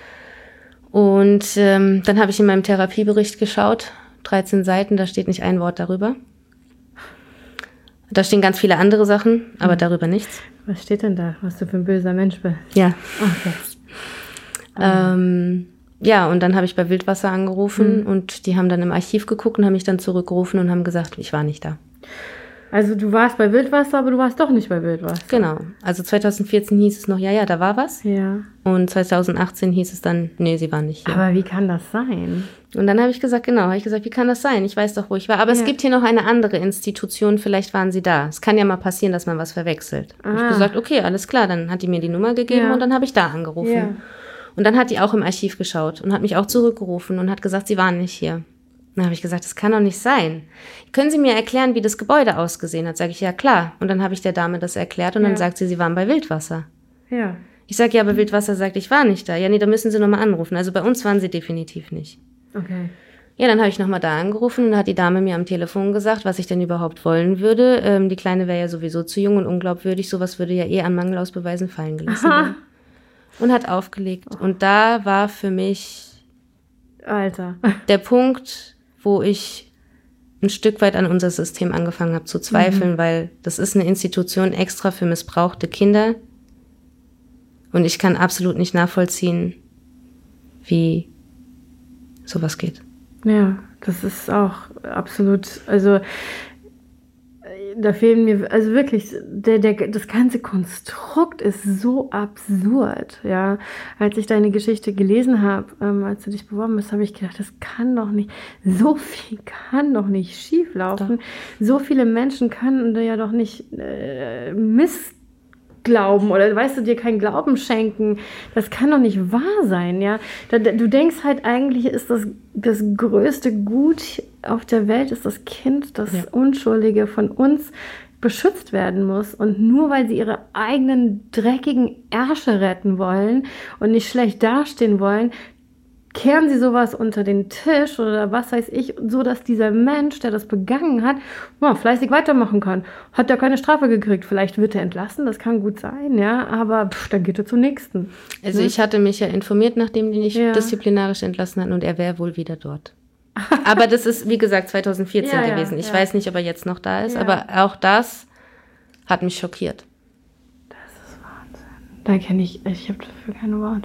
Und ähm, dann habe ich in meinem Therapiebericht geschaut, dreizehn Seiten, da steht nicht ein Wort darüber. Da stehen ganz viele andere Sachen, aber mhm. darüber nichts. Was steht denn da, was du für ein böser Mensch bist? Ja. Okay. Ähm, ja, und dann habe ich bei Wildwasser angerufen mhm. und die haben dann im Archiv geguckt und haben mich dann zurückgerufen und haben gesagt, ich war nicht da. Also du warst bei Wildwasser, aber du warst doch nicht bei Wildwasser. Genau. Also zwanzig vierzehn hieß es noch, ja, ja, da war was. Ja. Und zwanzig achtzehn hieß es dann, nee, sie war nicht hier. Aber wie kann das sein? Und dann habe ich gesagt, genau, habe ich gesagt, wie kann das sein? Ich weiß doch, wo ich war. Aber ja. es gibt hier noch eine andere Institution, vielleicht waren sie da. Es kann ja mal passieren, dass man was verwechselt. Ah. Ich habe gesagt, okay, alles klar. Dann hat die mir die Nummer gegeben ja. und dann habe ich da angerufen. Ja. Und dann hat die auch im Archiv geschaut und hat mich auch zurückgerufen und hat gesagt, sie waren nicht hier. Dann habe ich gesagt, das kann doch nicht sein. Können Sie mir erklären, wie das Gebäude ausgesehen hat? Sage ich, ja klar. Und dann habe ich der Dame das erklärt und ja. dann sagt sie, sie waren bei Wildwasser. Ja. Ich sage, ja, aber Wildwasser sagt, ich war nicht da. Ja, nee, da müssen Sie nochmal anrufen. Also bei uns waren Sie definitiv nicht. Okay. Ja, dann habe ich nochmal da angerufen und dann hat die Dame mir am Telefon gesagt, was ich denn überhaupt wollen würde. Ähm, die Kleine wäre ja sowieso zu jung und unglaubwürdig. Sowas würde ja eh an Mangelausbeweisen fallen gelassen werden. Und hat aufgelegt. Oh. Und da war für mich Alter. der Punkt, wo ich ein Stück weit an unser System angefangen habe zu zweifeln, mhm. weil das ist eine Institution extra für missbrauchte Kinder. Und ich kann absolut nicht nachvollziehen, wie sowas geht. Ja, das ist auch absolut, also da fehlen mir, also wirklich, der, der, das ganze Konstrukt ist so absurd, ja. Als ich deine Geschichte gelesen habe, ähm, als du dich beworben bist, habe ich gedacht, das kann doch nicht, so viel kann doch nicht schief laufen. Doch. So viele Menschen können ja doch nicht äh, Mist glauben oder weißt du, dir keinen Glauben schenken. Das kann doch nicht wahr sein, ja. Du denkst halt, eigentlich ist das das größte Gut auf der Welt, ist das Kind, das ja. Unschuldige von uns beschützt werden muss. Und nur weil sie ihre eigenen dreckigen Ärsche retten wollen und nicht schlecht dastehen wollen, kehren sie sowas unter den Tisch oder was weiß ich, so dass dieser Mensch, der das begangen hat, ja, fleißig weitermachen kann. Hat er keine Strafe gekriegt, vielleicht wird er entlassen, das kann gut sein, ja, aber pff, dann geht er zum nächsten. Also ne? Ich hatte mich ja informiert, nachdem die nicht ja. disziplinarisch entlassen hatten und er wäre wohl wieder dort. Aber das ist, wie gesagt, zwanzig vierzehn ja, gewesen. Ich ja. weiß nicht, ob er jetzt noch da ist, ja. aber auch das hat mich schockiert. Das ist Wahnsinn. Da kenne ich, ich habe dafür keine Worte.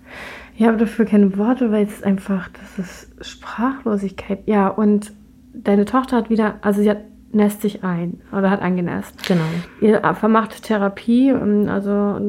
Ich habe dafür keine Worte, weil es einfach, das ist Sprachlosigkeit. Ja, und deine Tochter hat wieder, also sie hat nässt sich ein oder hat eingenässt. Genau. Ihr vermacht Therapie, also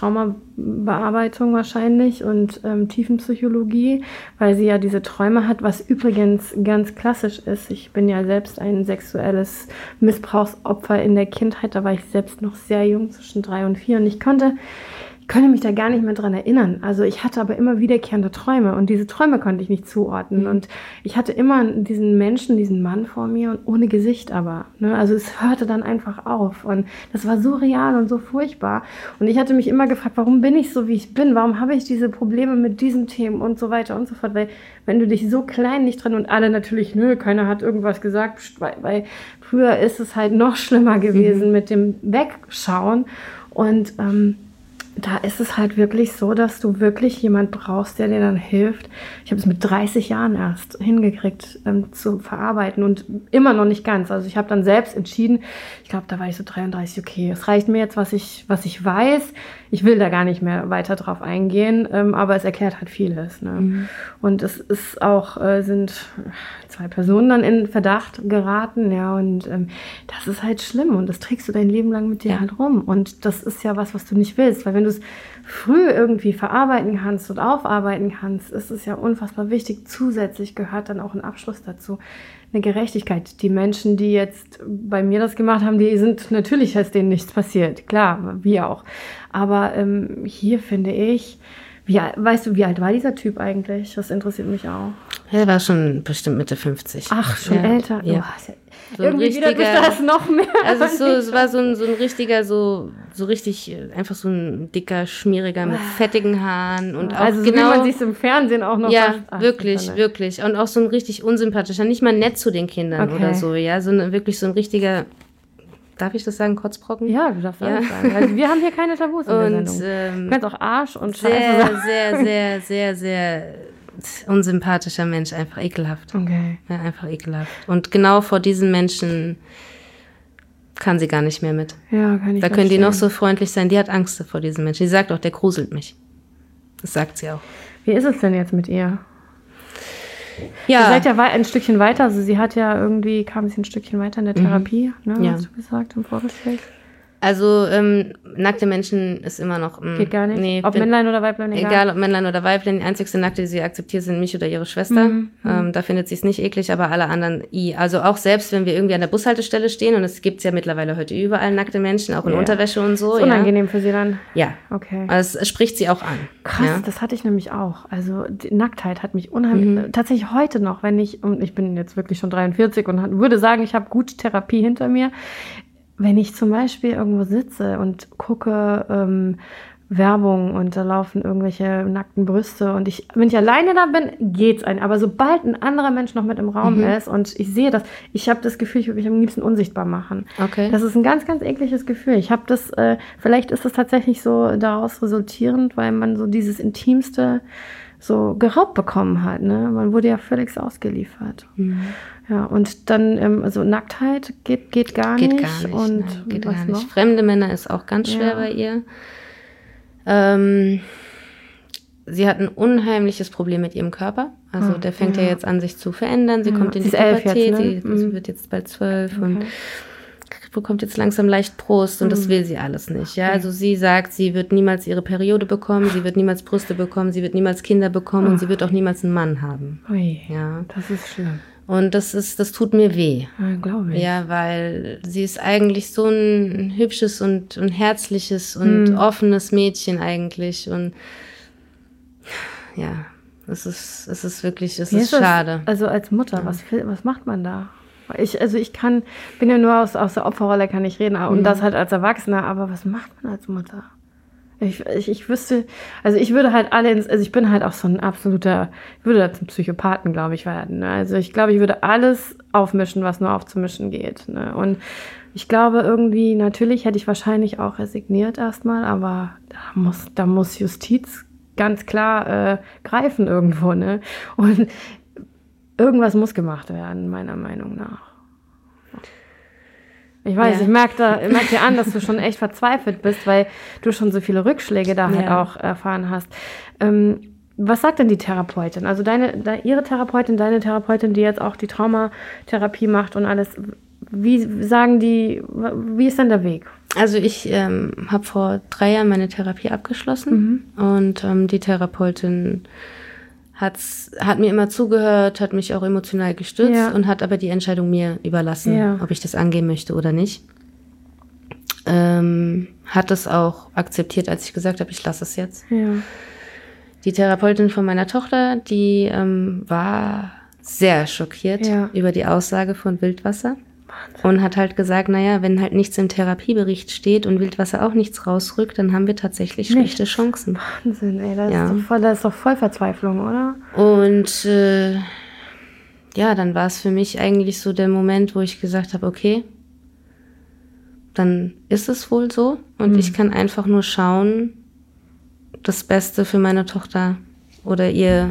Traumabearbeitung wahrscheinlich und ähm, Tiefenpsychologie, weil sie ja diese Träume hat, was übrigens ganz klassisch ist. Ich bin ja selbst ein sexuelles Missbrauchsopfer in der Kindheit, da war ich selbst noch sehr jung, zwischen drei und vier, und ich konnte Ich konnte mich da gar nicht mehr dran erinnern. Also ich hatte aber immer wiederkehrende Träume und diese Träume konnte ich nicht zuordnen. Mhm. Und ich hatte immer diesen Menschen, diesen Mann vor mir und ohne Gesicht aber. Ne? Also es hörte dann einfach auf und das war so real und so furchtbar. Und ich hatte mich immer gefragt, warum bin ich so, wie ich bin? Warum habe ich diese Probleme mit diesen Themen und so weiter und so fort? Weil wenn du dich so klein nicht drin und alle natürlich, nö, keiner hat irgendwas gesagt, weil, weil früher ist es halt noch schlimmer gewesen mhm. mit dem Wegschauen. Und ähm, da ist es halt wirklich so, dass du wirklich jemand brauchst, der dir dann hilft. Ich habe es mit dreißig Jahren erst hingekriegt ähm, zu verarbeiten und immer noch nicht ganz. Also ich habe dann selbst entschieden, ich glaube, da war ich so dreiunddreißig, okay, es reicht mir jetzt, was ich, was ich weiß. Ich will da gar nicht mehr weiter drauf eingehen, ähm, aber es erklärt halt vieles. Ne? Mhm. Und es ist auch, äh, sind zwei Personen dann in Verdacht geraten, ja, und ähm, das ist halt schlimm und das trägst du dein Leben lang mit dir ja. halt rum. Und das ist ja was, was du nicht willst, weil wenn du es früh irgendwie verarbeiten kannst und aufarbeiten kannst, ist es ja unfassbar wichtig. Zusätzlich gehört dann auch ein Abschluss dazu, eine Gerechtigkeit. Die Menschen, die jetzt bei mir das gemacht haben, die sind, natürlich ist denen nichts passiert, klar, wir auch. Aber ähm, hier finde ich, wie, weißt du, wie alt war dieser Typ eigentlich? Das interessiert mich auch. Er war schon bestimmt Mitte fünfzig. Ach, schon ja. älter? Ja. Oh, so irgendwie wieder bist du das noch mehr. Also es, so, es war so ein, so ein richtiger, so, so richtig, einfach so ein dicker, schmieriger mit fettigen Haaren. Und auch also so genau, wie man sich im Fernsehen auch noch ja, ach, wirklich, wirklich. Und auch so ein richtig unsympathischer, nicht mal nett zu den Kindern okay. oder so, ja, sondern wirklich so ein richtiger, darf ich das sagen, Kotzbrocken? Ja, du darfst ja. das sagen. Also wir haben hier keine Tabus in der und, Sendung. Ähm, du kannst auch Arsch und sehr, Scheiße sagen. Sehr, sehr, sehr, sehr unsympathischer Mensch, einfach ekelhaft. Okay. Ja, einfach ekelhaft. Und genau vor diesen Menschen kann sie gar nicht mehr mit. Ja, kann ich Da können die noch so freundlich sein. Die hat Angst vor diesen Menschen. Die sagt auch, der gruselt mich. Das sagt sie auch. Wie ist es denn jetzt mit ihr? Ja. Ihr seid ja ein Stückchen weiter. Also sie hat ja irgendwie, kam sie ein Stückchen weiter in der Therapie, mhm. ne, ja. hast du gesagt im Vorgespräch. Also ähm, nackte Menschen ist immer noch... Mh, Geht gar nicht? Nee, ob bin, Männlein oder Weiblein, egal? Egal, ob Männlein oder Weiblein. Die einzigste Nackte, die sie akzeptiert, sind mich oder ihre Schwester. Mhm. Ähm, da findet sie es nicht eklig, aber alle anderen i. Also auch selbst, wenn wir irgendwie an der Bushaltestelle stehen, und es gibt ja mittlerweile heute überall nackte Menschen, auch in yeah. Unterwäsche und so. Ist unangenehm ja. für sie dann? Ja. Okay. Also es spricht sie auch an. Krass, ja. das hatte ich nämlich auch. Also die Nacktheit hat mich unheimlich... Mhm. Tatsächlich heute noch, wenn ich... Und ich bin jetzt wirklich schon dreiundvierzig und würde sagen, ich habe gute Therapie hinter mir. Wenn ich zum Beispiel irgendwo sitze und gucke ähm, Werbung und da laufen irgendwelche nackten Brüste und ich, wenn ich alleine da bin, geht's ein. Aber sobald ein anderer Mensch noch mit im Raum mhm. ist und ich sehe das, ich habe das Gefühl, ich würde mich am liebsten unsichtbar machen. Okay. Das ist ein ganz, ganz ekliges Gefühl. Ich habe das, äh, vielleicht ist das tatsächlich so daraus resultierend, weil man so dieses Intimste so geraubt bekommen hat. Ne? Man wurde ja völlig ausgeliefert. Mhm. Ja, und dann, ähm, also Nacktheit geht, geht gar geht nicht. Gar nicht und nein, geht was gar noch? nicht. Fremde Männer ist auch ganz schwer ja. bei ihr. Ähm, sie hat ein unheimliches Problem mit ihrem Körper. Also oh, der fängt ja. ja jetzt an, sich zu verändern. Sie ja. kommt in die Pubertät. Sie, ne? sie mhm. wird jetzt bald zwölf. Okay. Und bekommt jetzt langsam leicht Brust und mhm. das will sie alles nicht. Ja, also sie sagt, sie wird niemals ihre Periode bekommen, sie wird niemals Brüste bekommen, sie wird niemals Kinder bekommen oh. und sie wird auch niemals einen Mann haben. Ui, ja, das ist schlimm. Und das ist, das tut mir weh. Ja, glaube ich. Ja, weil sie ist eigentlich so ein hübsches und, und herzliches und mhm. offenes Mädchen eigentlich und ja, es ist, es ist wirklich, es ist, ist schade. Das, also als Mutter, ja. was, was macht man da? Ich, also ich kann, bin ja nur aus, aus der Opferrolle, kann ich reden, und mhm. das halt als Erwachsener, aber was macht man als Mutter? Ich, ich, ich wüsste, also ich würde halt alle, ins, also ich bin halt auch so ein absoluter, ich würde da zum Psychopathen, glaube ich, werden. Ne? Also ich glaube, ich würde alles aufmischen, was nur aufzumischen geht. Ne? Und ich glaube irgendwie, natürlich hätte ich wahrscheinlich auch resigniert erstmal, aber da muss, da muss Justiz ganz klar äh, greifen irgendwo, ne? Und irgendwas muss gemacht werden, meiner Meinung nach. Ich weiß, ja. ich merke da, ich merke dir an, dass du schon echt verzweifelt bist, weil du schon so viele Rückschläge da halt ja. auch erfahren hast. Ähm, was sagt denn die Therapeutin? Also deine, de, ihre Therapeutin, deine Therapeutin, die jetzt auch die Traumatherapie macht und alles. Wie sagen die, wie ist denn der Weg? Also ich ähm, habe vor drei Jahren meine Therapie abgeschlossen mhm. und ähm, die Therapeutin hat's, hat mir immer zugehört, hat mich auch emotional gestützt ja. und hat aber die Entscheidung mir überlassen, ja. ob ich das angehen möchte oder nicht. Ähm, hat es auch akzeptiert, als ich gesagt habe, ich lasse es jetzt. Ja. Die Therapeutin von meiner Tochter, die ähm, war sehr schockiert ja. über die Aussage von Wildwasser. Und hat halt gesagt, naja, wenn halt nichts im Therapiebericht steht und Wildwasser auch nichts rausrückt, dann haben wir tatsächlich schlechte Nichts. Chancen. Wahnsinn, ey, das, ja. ist doch voll, das ist doch voll Verzweiflung, oder? Und äh, ja, dann war es für mich eigentlich so der Moment, wo ich gesagt habe, okay, dann ist es wohl so und mhm. ich kann einfach nur schauen, das Beste für meine Tochter oder ihr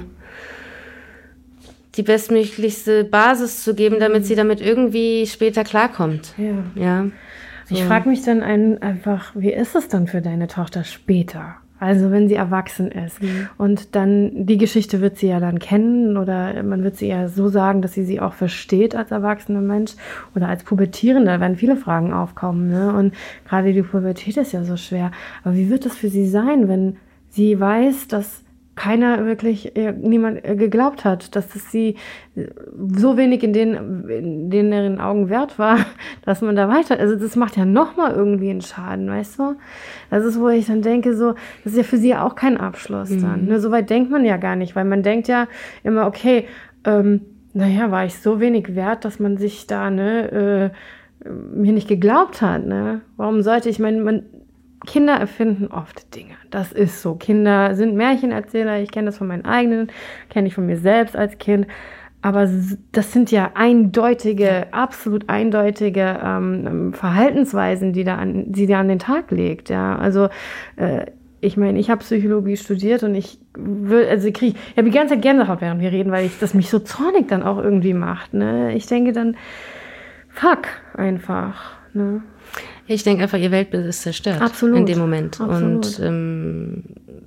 die bestmöglichste Basis zu geben, damit sie damit irgendwie später klarkommt. Ja. ja so. Ich frage mich dann ein, einfach, wie ist es dann für deine Tochter später? Also wenn sie erwachsen ist. Mhm. Und dann, die Geschichte wird sie ja dann kennen oder man wird sie ja so sagen, dass sie sie auch versteht als erwachsener Mensch oder als Pubertierende. Da werden viele Fragen aufkommen. Ne? Und gerade die Pubertät ist ja so schwer. Aber wie wird das für sie sein, wenn sie weiß, dass keiner wirklich, niemand geglaubt hat, dass es sie so wenig in den, in deren Augen wert war, dass man da weiter, also das macht ja nochmal irgendwie einen Schaden, weißt du? Das ist, wo ich dann denke, so, das ist ja für sie auch kein Abschluss mhm. dann. Ne? So weit denkt man ja gar nicht, weil man denkt ja immer, okay, ähm, naja, war ich so wenig wert, dass man sich da, ne, äh, mir nicht geglaubt hat, ne? Warum sollte ich, meine, man, Kinder erfinden oft Dinge. Das ist so. Kinder sind Märchenerzähler. Ich kenne das von meinen eigenen, kenne ich von mir selbst als Kind. Aber das sind ja eindeutige, absolut eindeutige ähm, Verhaltensweisen, die, da an, die da an den Tag legt. Ja, also äh, ich meine, ich habe Psychologie studiert und ich will, also ich kriege, ich habe die ganze Zeit Gänsehaut, während wir reden, weil ich das mich so zornig dann auch irgendwie macht. Ne? Ich denke dann, fuck einfach. Ne? Ich denke einfach, ihr Weltbild ist zerstört. Absolut. In dem Moment. Absolut. Und, ähm,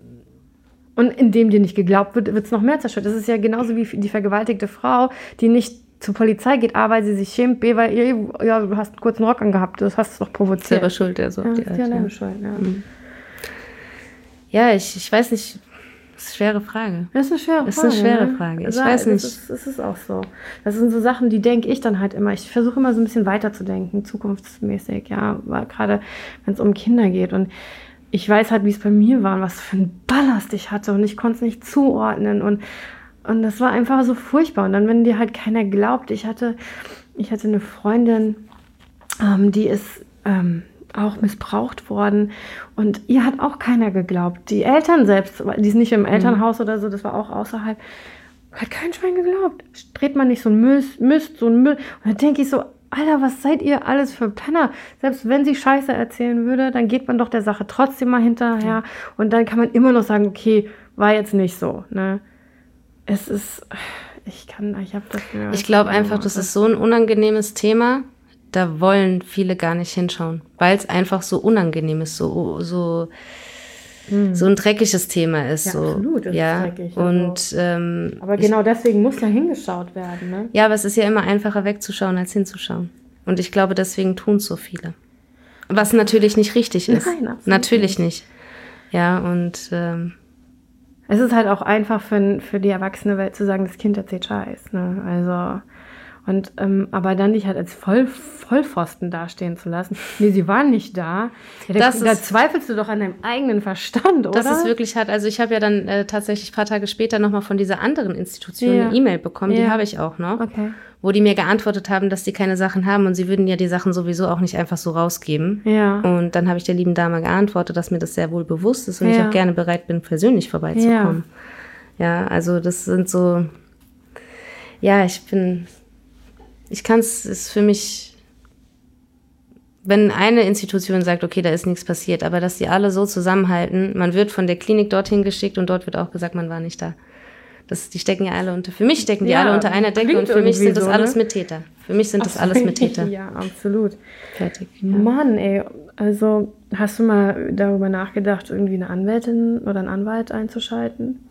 und indem dir nicht geglaubt wird, wird es noch mehr zerstört. Das ist ja genauso wie die vergewaltigte Frau, die nicht zur Polizei geht, A, weil sie sich schämt, B, weil ihr, ja, du hast einen kurzen Rock angehabt, das hast du doch provoziert. Selber schuld, ja, so. Ja, die ist ja alleine schuld, ja. Mhm. Ja, ich, ich weiß nicht, das ist eine schwere Frage. Das ist eine schwere Frage. Das ist eine schwere Frage. Ich ja, weiß nicht. Das ist, das ist auch so. Das sind so Sachen, die denke ich dann halt immer. Ich versuche immer so ein bisschen weiterzudenken, zukunftsmäßig, ja, gerade wenn es um Kinder geht. Und ich weiß halt, wie es bei mir war und was für ein Ballast ich hatte und ich konnte es nicht zuordnen und, und das war einfach so furchtbar. Und dann, wenn dir halt keiner glaubt, ich hatte, ich hatte eine Freundin, ähm, die ist ähm, auch missbraucht worden und ihr hat auch keiner geglaubt. Die Eltern selbst, die ist nicht im Elternhaus oder so, das war auch außerhalb, hat kein Schwein geglaubt. Dreht man nicht so ein Mist, Mist so ein Müll. Und dann denke ich so, Alter, was seid ihr alles für Penner? Selbst wenn sie Scheiße erzählen würde, dann geht man doch der Sache trotzdem mal hinterher und dann kann man immer noch sagen, okay, war jetzt nicht so. Ne? Es ist, ich kann, ich habe dafür... Ich glaube einfach, das ist so ein unangenehmes Thema, da wollen viele gar nicht hinschauen, weil es einfach so unangenehm ist, so, so, hm. so ein dreckiges Thema ist. Ja, so. absolut, ist ja. dreckig. Und, also. ähm, aber genau ich, deswegen muss ja hingeschaut werden. Ne? Ja, aber es ist ja immer einfacher wegzuschauen, als hinzuschauen. Und ich glaube, deswegen tun es so viele. Was natürlich nicht richtig ist. Nein, absolut natürlich nicht. Ja, und ähm, es ist halt auch einfach für, für die erwachsene Welt zu sagen, das Kind erzählt Scheiß. Ne? Also, und, ähm, aber dann dich halt als Voll, Vollpfosten dastehen zu lassen. Nee, sie waren nicht da. Ja, da, Das da ist- zweifelst du doch an deinem eigenen Verstand, oder? das ist wirklich hart. Also ich habe ja dann äh, tatsächlich ein paar Tage später nochmal von dieser anderen Institution Ja. eine E-Mail bekommen, die Ja. habe ich auch noch, Okay. wo die mir geantwortet haben, dass die keine Sachen haben und sie würden ja die Sachen sowieso auch nicht einfach so rausgeben. Ja. Und dann habe ich der lieben Dame geantwortet, dass mir das sehr wohl bewusst ist und Ja. ich auch gerne bereit bin, persönlich vorbeizukommen. Ja, also das sind so, ja, ich bin, ich kann es, ist für mich, wenn eine Institution sagt, okay, da ist nichts passiert, aber dass die alle so zusammenhalten, man wird von der Klinik dorthin geschickt und dort wird auch gesagt, man war nicht da. Das, die stecken ja alle unter, für mich stecken die Ja, alle unter einer Decke klingt und für mich irgendwie sind das so, alles ne? Mittäter. Für mich sind das alles Mittäter. Ja, absolut. Fertig. Ja. Mann, ey, also hast du mal darüber nachgedacht, irgendwie eine Anwältin oder einen Anwalt einzuschalten?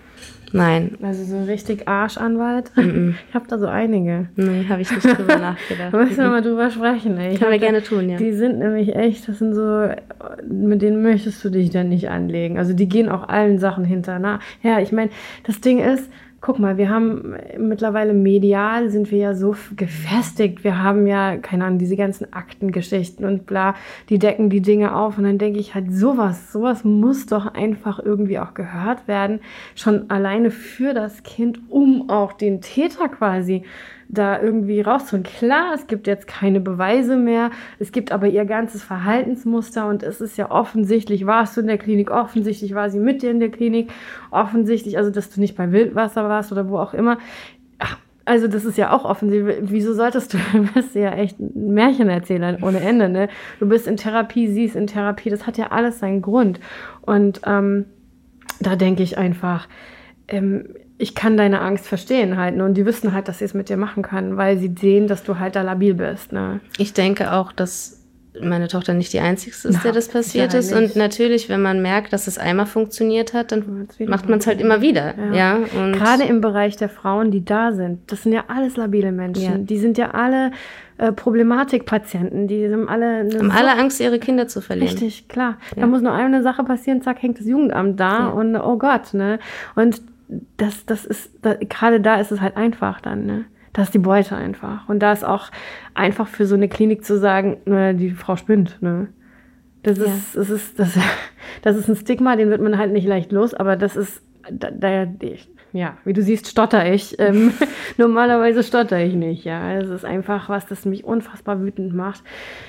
Nein, Also so ein richtig Arschanwalt? Ich habe da so einige. nee, habe ich nicht drüber nachgedacht. Da müssen wir mal drüber sprechen, ey. Ich Können wir hab da- gerne tun, ja. Die sind nämlich echt, das sind so, mit denen möchtest du dich dann nicht anlegen. Also die gehen auch allen Sachen hinterher. Ja, ich meine, das Ding ist, guck mal, wir haben mittlerweile medial sind wir ja so gefestigt. Wir haben ja, keine Ahnung, diese ganzen Aktengeschichten und bla, die decken die Dinge auf. Und dann denke ich halt, sowas, sowas muss doch einfach irgendwie auch gehört werden. Schon alleine für das Kind, um auch den Täter quasi da irgendwie rauszuholen. Klar, es gibt jetzt keine Beweise mehr, es gibt aber ihr ganzes Verhaltensmuster und es ist ja offensichtlich, warst du in der Klinik, offensichtlich war sie mit dir in der Klinik, offensichtlich, also dass du nicht bei Wildwasser warst oder wo auch immer. Ach, also das ist ja auch offensichtlich, wieso solltest du, du bist ja echt ein Märchenerzähler ohne Ende, ne? Du bist in Therapie, sie ist in Therapie, das hat ja alles seinen Grund. Und ähm, da denke ich einfach, ähm, ich kann deine Angst verstehen halt, ne? Und die wissen halt, dass sie es mit dir machen können, weil sie sehen, dass du halt da labil bist, ne? Ich denke auch, dass meine Tochter nicht die Einzige ist, Na, der das passiert ist. sicher nicht. Und natürlich, wenn man merkt, dass es einmal funktioniert hat, dann Macht's wieder. macht man es halt immer wieder. Ja. Ja. Und Gerade im Bereich der Frauen, die da sind, das sind ja alles labile Menschen. Ja. Die sind ja alle äh, Problematikpatienten. Die haben alle eine haben so- alle Angst, ihre Kinder zu verlieren. Richtig, klar. Da Ja. muss nur eine Sache passieren, zack, hängt das Jugendamt da Ja. und oh Gott, ne? Und das, das ist, da, gerade da ist es halt einfach dann, ne? Da ist die Beute einfach. Und da ist auch einfach für so eine Klinik zu sagen, ne, die Frau spinnt, ne? Das Ja. ist, das ist, das, das ist ein Stigma, den wird man halt nicht leicht los, aber das ist, da, da, ja, wie du siehst, stotter ich. Ähm, normalerweise stotter ich nicht, ja. Es ist einfach was, das mich unfassbar wütend macht.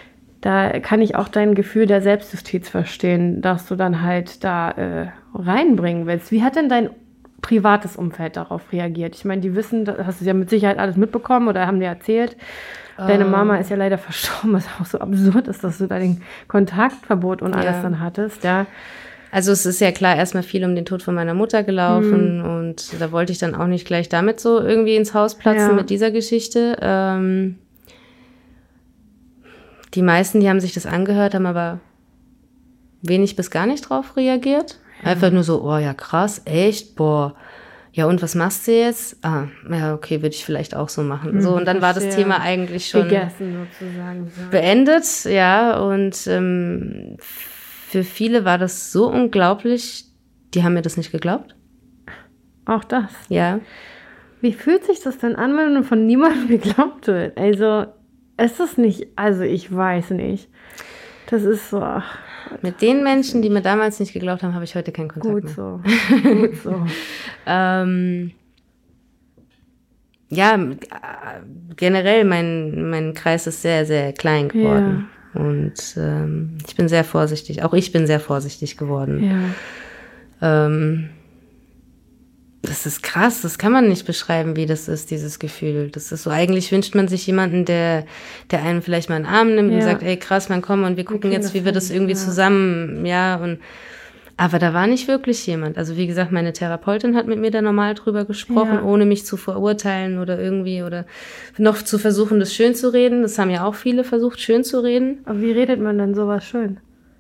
Da kann ich auch dein Gefühl der Selbstjustiz verstehen, dass du dann halt da äh, reinbringen willst. Wie hat denn dein privates Umfeld darauf reagiert? Ich meine, die wissen, das hast du ja mit Sicherheit alles mitbekommen oder haben dir erzählt. Deine Ähm. Mama ist ja leider verstorben, was auch so absurd ist, dass du da den Kontaktverbot und alles Ja. dann hattest, ja. Also es ist ja klar erstmal viel um den Tod von meiner Mutter gelaufen Mhm. und da wollte ich dann auch nicht gleich damit so irgendwie ins Haus platzen Ja. mit dieser Geschichte. Ähm, die meisten, die haben sich das angehört, haben aber wenig bis gar nicht drauf reagiert. Einfach nur so, oh ja krass, echt, boah. Ja, und was machst du jetzt? Ah, ja, okay, würde ich vielleicht auch so machen. So, und dann war das verstehe. Thema eigentlich schon Gegessen sozusagen. So. beendet, ja, und ähm, für viele war das so unglaublich, die haben mir das nicht geglaubt, Auch das. ja. Wie fühlt sich das denn an, wenn von niemandem geglaubt wird? Also, ist das nicht, also ich weiß nicht. Das ist so, ach, Mit den Menschen, die mir damals nicht geglaubt haben, habe ich heute keinen Kontakt gut mehr. so. Gut so. Ähm, ja, äh, generell mein, mein Kreis ist sehr, sehr klein geworden. Und ähm, ich bin sehr vorsichtig. Auch ich bin sehr vorsichtig geworden. Ja. Ähm, das ist krass, das kann man nicht beschreiben, wie das ist, dieses Gefühl. Das ist so, eigentlich wünscht man sich jemanden, der, der einen vielleicht mal in den Arm nimmt Ja. und sagt, ey krass, man komm und wir gucken kriegen jetzt, das wie wir das hin, irgendwie ja. zusammen, ja, und aber da war nicht wirklich jemand. Also wie gesagt, meine Therapeutin hat mit mir da normal drüber gesprochen, Ja. ohne mich zu verurteilen oder irgendwie oder noch zu versuchen, das schön zu reden. Das haben ja auch viele versucht, schön zu reden. Aber wie redet man denn sowas schön? Ah,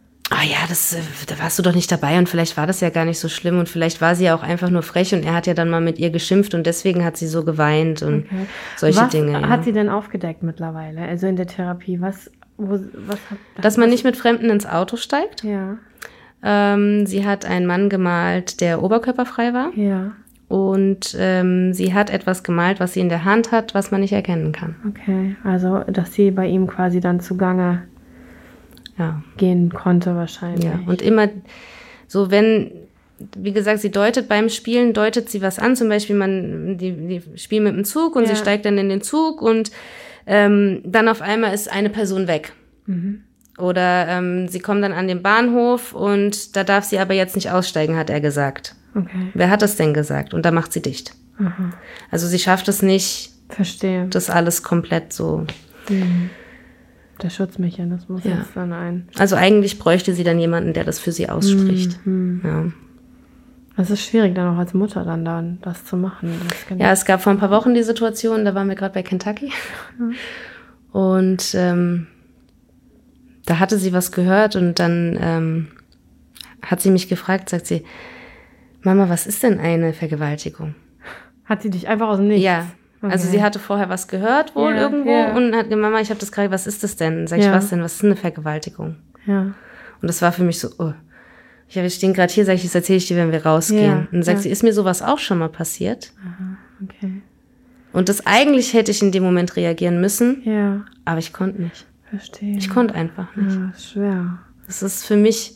ah ja, das, da warst du doch nicht dabei und vielleicht war das ja gar nicht so schlimm und vielleicht war sie ja auch einfach nur frech und er hat ja dann mal mit ihr geschimpft und deswegen hat sie so geweint und okay. solche was Dinge. Was hat ja. sie denn aufgedeckt mittlerweile, also in der Therapie? Was, wo, was hat, Dass man nicht mit Fremden ins Auto steigt. Ja. Ähm, sie hat einen Mann gemalt, der oberkörperfrei war. Ja. Und ähm, sie hat etwas gemalt, was sie in der Hand hat, was man nicht erkennen kann. Okay, also dass sie bei ihm quasi dann zugange ja. gehen konnte wahrscheinlich. Ja, und immer so, wenn, wie gesagt, sie deutet beim Spielen, deutet sie was an. Zum Beispiel, man, die, die spielen mit dem Zug und ja. sie steigt dann in den Zug und ähm, dann auf einmal ist eine Person weg. Mhm. Oder ähm, sie kommen dann an den Bahnhof und da darf sie aber jetzt nicht aussteigen, hat er gesagt. Okay. Wer hat das denn gesagt? Und da macht sie dicht. Aha. Also sie schafft es nicht, Verstehe. das alles komplett so. Mhm. Der Schutzmechanismus ja. ist dann ein. Also eigentlich bräuchte sie dann jemanden, der das für sie ausspricht. Mhm. Ja. Das ist schwierig, dann auch als Mutter dann, dann das zu machen. Das ja, es gab vor ein paar Wochen die Situation, da waren wir gerade bei Kentucky. Mhm. Und ähm, da hatte sie was gehört und dann ähm, hat sie mich gefragt, sagt sie, Mama, was ist denn eine Vergewaltigung? Hat sie dich einfach aus dem Nichts? Ja, okay. Also sie hatte vorher was gehört wohl ja, irgendwo ja. und hat gesagt, Mama, ich habe das gerade, was ist das denn? Sag ich, ja. was denn, was ist eine Vergewaltigung? Ja. Und das war für mich so, oh. Ich habe, wir stehen gerade hier, sag ich, das erzähle ich dir, wenn wir rausgehen. Ja, und dann sagt ja. sie, ist mir sowas auch schon mal passiert? Aha, okay. Und das eigentlich hätte ich in dem Moment reagieren müssen, ja. aber ich konnte nicht. Verstehe. Ich konnte einfach nicht. Ja, ist schwer. Das ist für mich,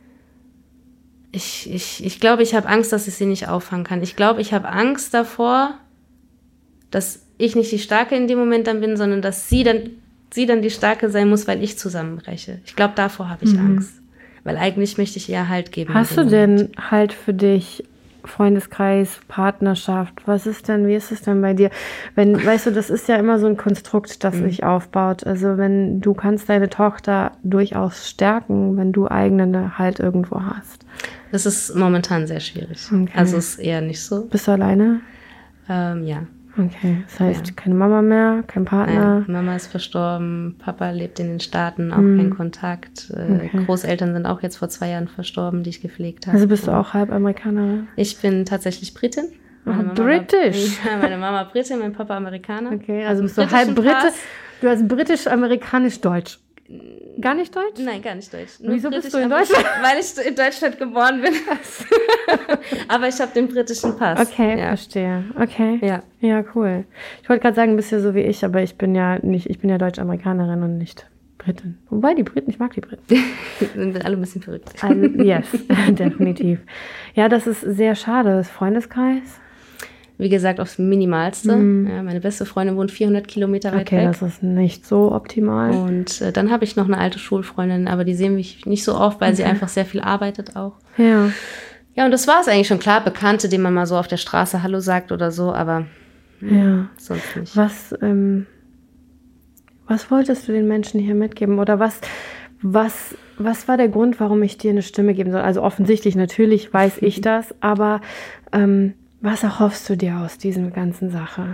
ich, ich, ich glaube, ich habe Angst, dass ich sie nicht auffangen kann. Ich glaube, ich habe Angst davor, dass ich nicht die Starke in dem Moment dann bin, sondern dass sie dann, sie dann die Starke sein muss, weil ich zusammenbreche. Ich glaube, davor habe ich mhm. Angst. Weil eigentlich möchte ich ihr Halt geben. Hast du denn Halt für dich, Freundeskreis, Partnerschaft? Was ist denn, wie ist es denn bei dir? Wenn, weißt du, das ist ja immer so ein Konstrukt, das mhm. sich aufbaut. Also wenn du kannst deine Tochter durchaus stärken, wenn du eigenen Halt irgendwo hast. Das ist momentan sehr schwierig. Okay. Also ist eher nicht so. Bist du alleine? Ähm, ja. Okay, das heißt, ja. keine Mama mehr, kein Partner? Nein, Mama ist verstorben, Papa lebt in den Staaten, auch hm. kein Kontakt. Äh, okay. Großeltern sind auch jetzt vor zwei Jahren verstorben, die ich gepflegt habe. Also bist du auch halb Amerikanerin? Ich bin tatsächlich Britin. Meine oh, Britisch? War, ja, meine Mama Britin, mein Papa Amerikaner. Okay, also bist du halb Brite, du hast britisch-amerikanisch-deutsch. Gar nicht Deutsch? Nein, gar nicht Deutsch. Nur Wieso bist du in Deutschland? Weil ich in Deutschland geboren bin. Aber ich habe den britischen Pass. Okay, ja. verstehe. Okay. Ja. Ja, cool. Ich wollte gerade sagen, du bist ja so wie ich, aber ich bin ja nicht, ich bin ja Deutsch-Amerikanerin und nicht Britin. Wobei die Briten, ich mag die Briten. Wir sind alle ein bisschen verrückt. Also, yes, definitiv. Ja, das ist sehr schade. Das Freundeskreis? Wie gesagt, aufs Minimalste. Mhm. Ja, meine beste Freundin wohnt vierhundert Kilometer weit okay, weg. Okay, das ist nicht so optimal. Und äh, dann habe ich noch eine alte Schulfreundin, aber die sehen mich nicht so oft, weil okay. sie einfach sehr viel arbeitet auch. Ja. Ja, und das war es eigentlich schon. Klar, Bekannte, denen man mal so auf der Straße Hallo sagt oder so, aber ja. sonst nicht. Was, ähm, was wolltest du den Menschen hier mitgeben? Oder was, was, was war der Grund, warum ich dir eine Stimme geben soll? Also offensichtlich, natürlich weiß ich das, aber ähm, was erhoffst du dir aus dieser ganzen Sache?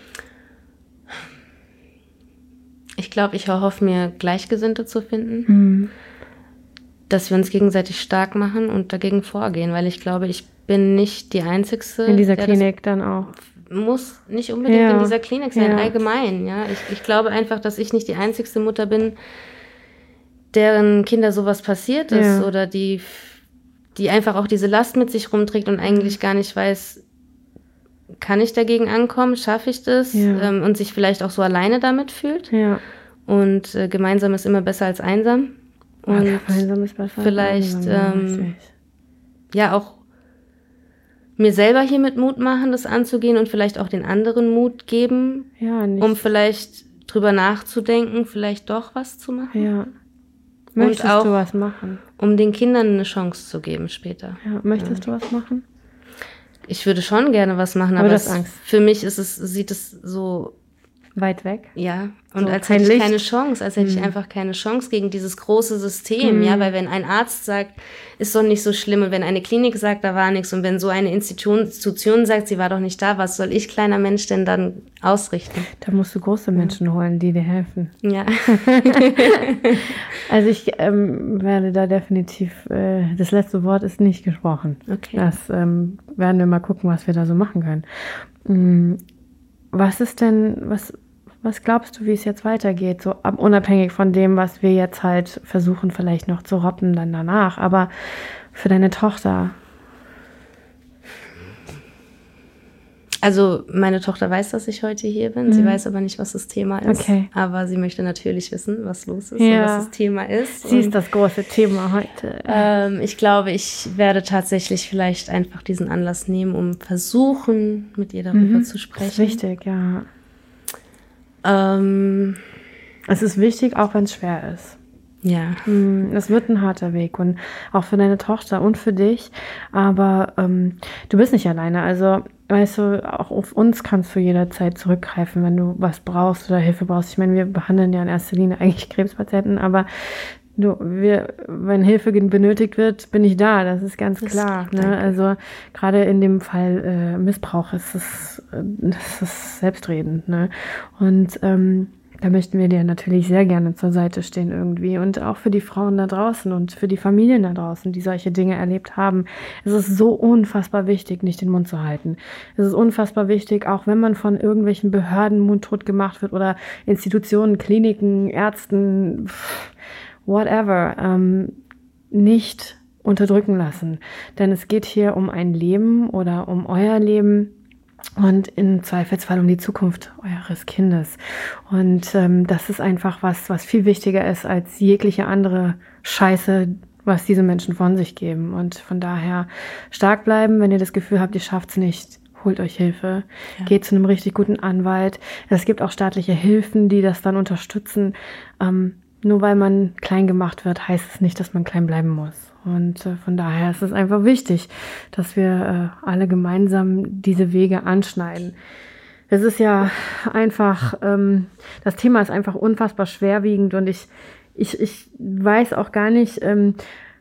Ich glaube, ich erhoffe mir, Gleichgesinnte zu finden, mhm. dass wir uns gegenseitig stark machen und dagegen vorgehen, weil ich glaube, ich bin nicht die Einzige. In dieser Klinik dann auch. Muss nicht unbedingt ja. in dieser Klinik sein, ja. allgemein. Ja, ich, ich glaube einfach, dass ich nicht die einzigste Mutter bin, deren Kinder sowas passiert ist ja. oder die, die einfach auch diese Last mit sich rumträgt und eigentlich gar nicht weiß, kann ich dagegen ankommen, schaffe ich das ja. ähm, und sich vielleicht auch so alleine damit fühlt. Ja. Und äh, gemeinsam ist immer besser als einsam. Und ja, gemeinsam ist besser vielleicht als einsam, ähm, ja auch mir selber hiermit Mut machen, das anzugehen und vielleicht auch den anderen Mut geben, ja, nicht. um vielleicht drüber nachzudenken, vielleicht doch was zu machen. Ja. Möchtest und auch, du was machen? Um den Kindern eine Chance zu geben später. Ja. Möchtest ja. du was machen? Ich würde schon gerne was machen, aber, aber das Angst. Für mich ist es, sieht es so weit weg. Ja, und so als hätte ich Licht. keine Chance, als hätte hm. ich einfach keine Chance gegen dieses große System, hm. ja, weil wenn ein Arzt sagt, ist doch nicht so schlimm und wenn eine Klinik sagt, da war nichts und wenn so eine Institution sagt, sie war doch nicht da, was soll ich, kleiner Mensch, denn dann ausrichten? Da musst du große Menschen ja. holen, die dir helfen. Ja. Also ich ähm, werde da definitiv, äh, das letzte Wort ist nicht gesprochen. Okay. Das ähm, werden wir mal gucken, was wir da so machen können. Mhm. Was ist denn, was, was glaubst du, wie es jetzt weitergeht? So ab, unabhängig von dem, was wir jetzt halt versuchen, vielleicht noch zu roppen dann danach. Aber für deine Tochter? Also meine Tochter weiß, dass ich heute hier bin. Mhm. Sie weiß aber nicht, was das Thema ist. Okay. Aber sie möchte natürlich wissen, was los ist ja. und was das Thema ist. Sie und, ist das große Thema heute. Ähm, ich glaube, ich werde tatsächlich vielleicht einfach diesen Anlass nehmen, um versuchen, mit ihr darüber mhm. zu sprechen. Das ist wichtig, ja. Ähm, es ist wichtig, auch wenn es schwer ist. Ja. Es wird ein harter Weg und auch für deine Tochter und für dich. Aber ähm, du bist nicht alleine. Also, weißt du, auch auf uns kannst du jederzeit zurückgreifen, wenn du was brauchst oder Hilfe brauchst. Ich meine, wir behandeln ja in erster Linie eigentlich Krebspatienten, aber du, wir, wenn Hilfe benötigt wird, bin ich da. Das ist ganz das klar. Ist, ne? Also gerade in dem Fall äh, Missbrauch ist es, das ist selbstredend. Ne? Und ähm, da möchten wir dir natürlich sehr gerne zur Seite stehen irgendwie und auch für die Frauen da draußen und für die Familien da draußen, die solche Dinge erlebt haben. Es ist so unfassbar wichtig, nicht den Mund zu halten. Es ist unfassbar wichtig, auch wenn man von irgendwelchen Behörden mundtot gemacht wird oder Institutionen, Kliniken, Ärzten, whatever, ähm, nicht unterdrücken lassen. Denn es geht hier um ein Leben oder um euer Leben, und im Zweifelsfall um die Zukunft eures Kindes. Und ähm, das ist einfach was, was viel wichtiger ist als jegliche andere Scheiße, was diese Menschen von sich geben. Und von daher stark bleiben, wenn ihr das Gefühl habt, ihr schafft's nicht. Holt euch Hilfe. Ja. Geht zu einem richtig guten Anwalt. Es gibt auch staatliche Hilfen, die das dann unterstützen. Ähm, nur weil man klein gemacht wird, heißt es nicht, dass man klein bleiben muss. Und äh, von daher ist es einfach wichtig, dass wir äh, alle gemeinsam diese Wege anschneiden. Es ist ja einfach, ähm, das Thema ist einfach unfassbar schwerwiegend und ich, ich, ich weiß auch gar nicht, ähm,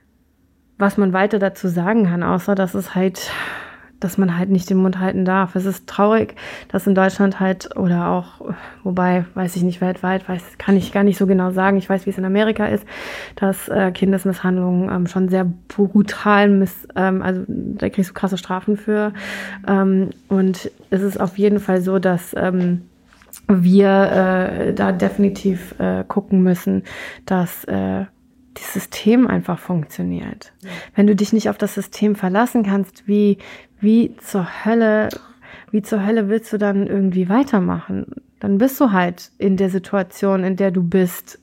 was man weiter dazu sagen kann, außer dass es halt, dass man halt nicht den Mund halten darf. Es ist traurig, dass in Deutschland halt oder auch, wobei, weiß ich nicht, weltweit, weiß, kann ich gar nicht so genau sagen. Ich weiß, wie es in Amerika ist, dass äh, Kindesmisshandlungen ähm, schon sehr brutal, miss, ähm, also da kriegst du krasse Strafen für. Ähm, und es ist auf jeden Fall so, dass ähm, wir äh, da definitiv äh, gucken müssen, dass äh, das System einfach funktioniert. Ja. Wenn du dich nicht auf das System verlassen kannst, wie, wie zur Hölle, wie zur Hölle willst du dann irgendwie weitermachen? Dann bist du halt in der Situation, in der du bist,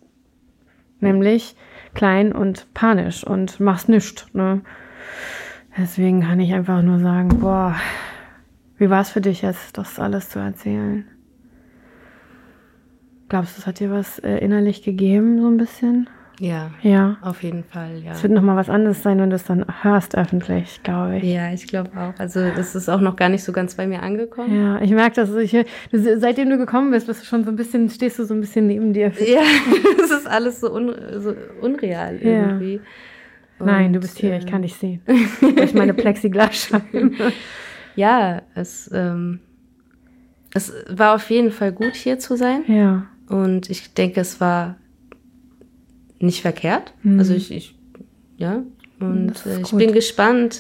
nämlich klein und panisch und machst nichts. Ne? Deswegen kann ich einfach nur sagen, boah, wie war es für dich jetzt, das alles zu erzählen? Glaubst du, es hat dir was äh, innerlich gegeben, so ein bisschen? Ja, ja, auf jeden Fall, ja. Es wird nochmal was anderes sein, wenn du es dann hörst öffentlich, glaube ich. Ja, ich glaube auch. Also das ist auch noch gar nicht so ganz bei mir angekommen. Ja, ich merke das. Ich, du, seitdem du gekommen bist, bist du schon so ein bisschen, stehst du so ein bisschen neben dir. Ja, es ist alles so, un, so unreal irgendwie. Ja. Nein, du bist hier, äh, ich kann dich sehen. Durch meine Plexiglasscheiben. Ja, es, ähm, es war auf jeden Fall gut, hier zu sein. Ja. Und ich denke, es war nicht verkehrt. Mhm. Also ich, ich ja, und äh, ich gut. bin gespannt,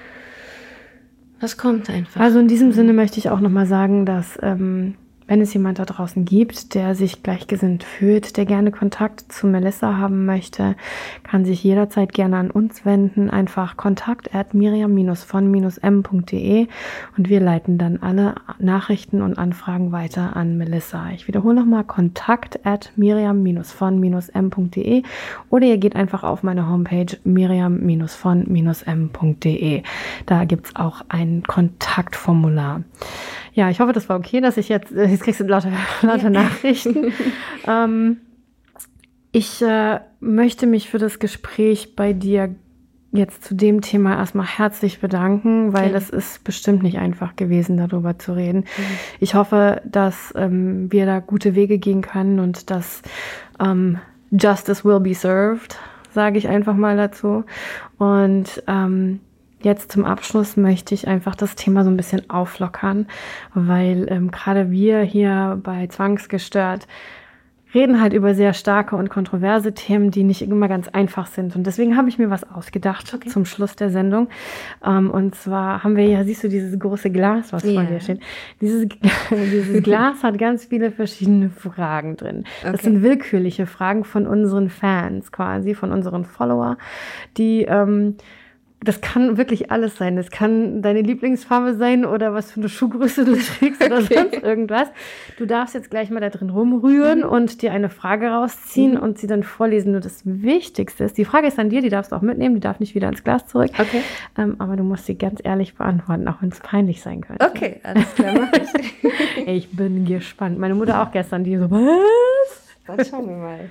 was kommt einfach. Also in diesem Sinne möchte ich auch nochmal sagen, dass ähm, wenn es jemand da draußen gibt, der sich gleichgesinnt fühlt, der gerne Kontakt zu Melissa haben möchte, kann sich jederzeit gerne an uns wenden. Einfach kontakt at miriam von m punkt de und wir leiten dann alle Nachrichten und Anfragen weiter an Melissa. Ich wiederhole nochmal, kontakt at miriam von m punkt de oder ihr geht einfach auf meine Homepage miriam von m punkt de. Da gibt's auch ein Kontaktformular. Ja, ich hoffe, das war okay, dass ich jetzt, jetzt kriegst du lauter, lauter ja. Nachrichten. ähm, ich äh, möchte mich für das Gespräch bei dir jetzt zu dem Thema erstmal herzlich bedanken, weil Okay. das ist bestimmt nicht einfach gewesen, darüber zu reden. Mhm. Ich hoffe, dass ähm, wir da gute Wege gehen können und dass ähm, Justice will be served, sage ich einfach mal dazu. Und ähm, jetzt zum Abschluss möchte ich einfach das Thema so ein bisschen auflockern, weil ähm, gerade wir hier bei Zwangsgestört reden halt über sehr starke und kontroverse Themen, die nicht immer ganz einfach sind. Und deswegen habe ich mir was ausgedacht Okay. zum Schluss der Sendung. Ähm, und zwar haben wir ja, siehst du, dieses große Glas, was vor Ja. dir steht. Dieses, dieses Glas hat ganz viele verschiedene Fragen drin. Das Okay. sind willkürliche Fragen von unseren Fans quasi, von unseren Follower, die... Ähm, das kann wirklich alles sein. Das kann deine Lieblingsfarbe sein oder was für eine Schuhgröße du trägst oder Okay. sonst irgendwas. Du darfst jetzt gleich mal da drin rumrühren Mhm. und dir eine Frage rausziehen Mhm. und sie dann vorlesen. Nur das Wichtigste ist, die Frage ist an dir, die darfst du auch mitnehmen, die darf nicht wieder ins Glas zurück. Okay. Ähm, aber du musst sie ganz ehrlich beantworten, auch wenn es peinlich sein könnte. Okay, alles klar, mach ich. Ey, ich bin gespannt. Meine Mutter auch gestern, die so, was? Dann schauen wir mal.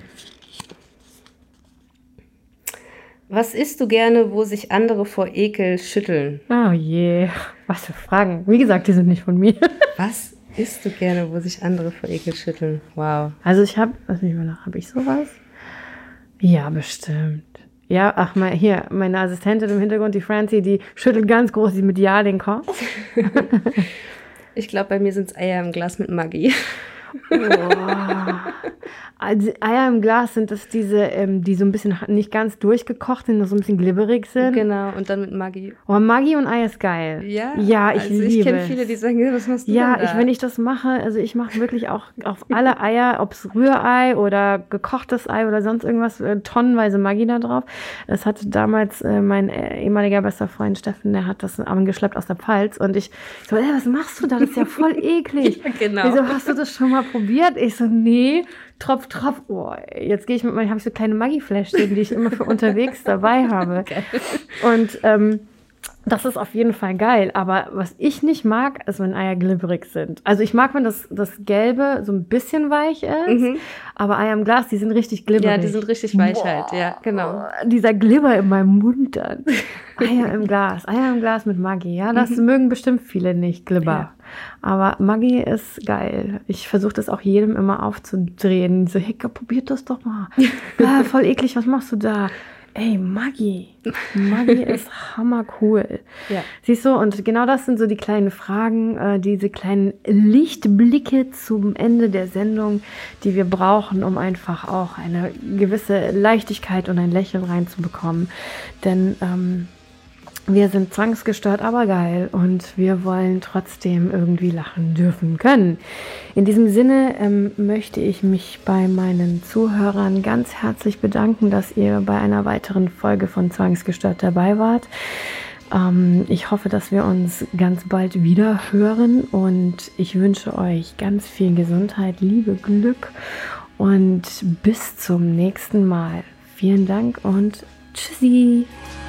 Was isst du gerne, wo sich andere vor Ekel schütteln? Oh je, was für Fragen. Wie gesagt, die sind nicht von mir. Was isst du gerne, wo sich andere vor Ekel schütteln? Wow. Also ich habe, lass mich mal nach, habe ich sowas? Ja, bestimmt. Ja, ach mal, hier, meine Assistentin im Hintergrund, die Francie, die schüttelt ganz groß die mit Ja den Kopf. Ich glaube, bei mir sind es Eier im Glas mit Maggi. Boah. Also Eier im Glas sind das diese, ähm, die so ein bisschen nicht ganz durchgekocht sind, noch so ein bisschen glibberig sind. Genau, und dann mit Maggi. Oh, Maggi und Ei ist geil. Ja, Ja, ich also liebe ich kenne es. viele, die sagen, ja, was machst du Ja, denn da? ich, wenn ich das mache, also ich mache wirklich auch auf alle Eier, ob es Rührei oder gekochtes Ei oder sonst irgendwas, äh, tonnenweise Maggi da drauf. Das hatte damals äh, mein äh, ehemaliger bester Freund Steffen, der hat das angeschleppt aus der Pfalz und ich so, ey, was machst du da? Das ist ja voll eklig. Ja, genau. Wieso hast du das schon mal probiert? Ich so, nee, Tropf, Tropf. Oh, jetzt gehe ich mit meinen, habe ich so kleine Maggi-Fläschchen, die ich immer für unterwegs dabei habe. Geil. Und ähm, das ist auf jeden Fall geil. Aber was ich nicht mag, ist, wenn Eier glibberig sind. Also ich mag, wenn das, das Gelbe so ein bisschen weich ist, Mhm. aber Eier im Glas, die sind richtig glibberig. Ja, die sind richtig weich halt, ja, genau. Dieser Glibber in meinem Mund dann. Eier im Glas, Eier im Glas mit Maggi. Ja, das Mhm. mögen bestimmt viele nicht, Glibber. Ja. Aber Maggi ist geil. Ich versuche das auch jedem immer aufzudrehen. So, hey, probiert das doch mal. Ah, voll eklig, was machst du da? Ey, Maggi. Maggi ist hammercool. Ja. Siehst du, und genau das sind so die kleinen Fragen, äh, diese kleinen Lichtblicke zum Ende der Sendung, die wir brauchen, um einfach auch eine gewisse Leichtigkeit und ein Lächeln reinzubekommen. Denn ähm, wir sind zwangsgestört, aber geil und wir wollen trotzdem irgendwie lachen dürfen können. In diesem Sinne ähm, möchte ich mich bei meinen Zuhörern ganz herzlich bedanken, dass ihr bei einer weiteren Folge von Zwangsgestört dabei wart. Ähm, ich hoffe, dass wir uns ganz bald wieder hören und ich wünsche euch ganz viel Gesundheit, Liebe, Glück und bis zum nächsten Mal. Vielen Dank und tschüssi!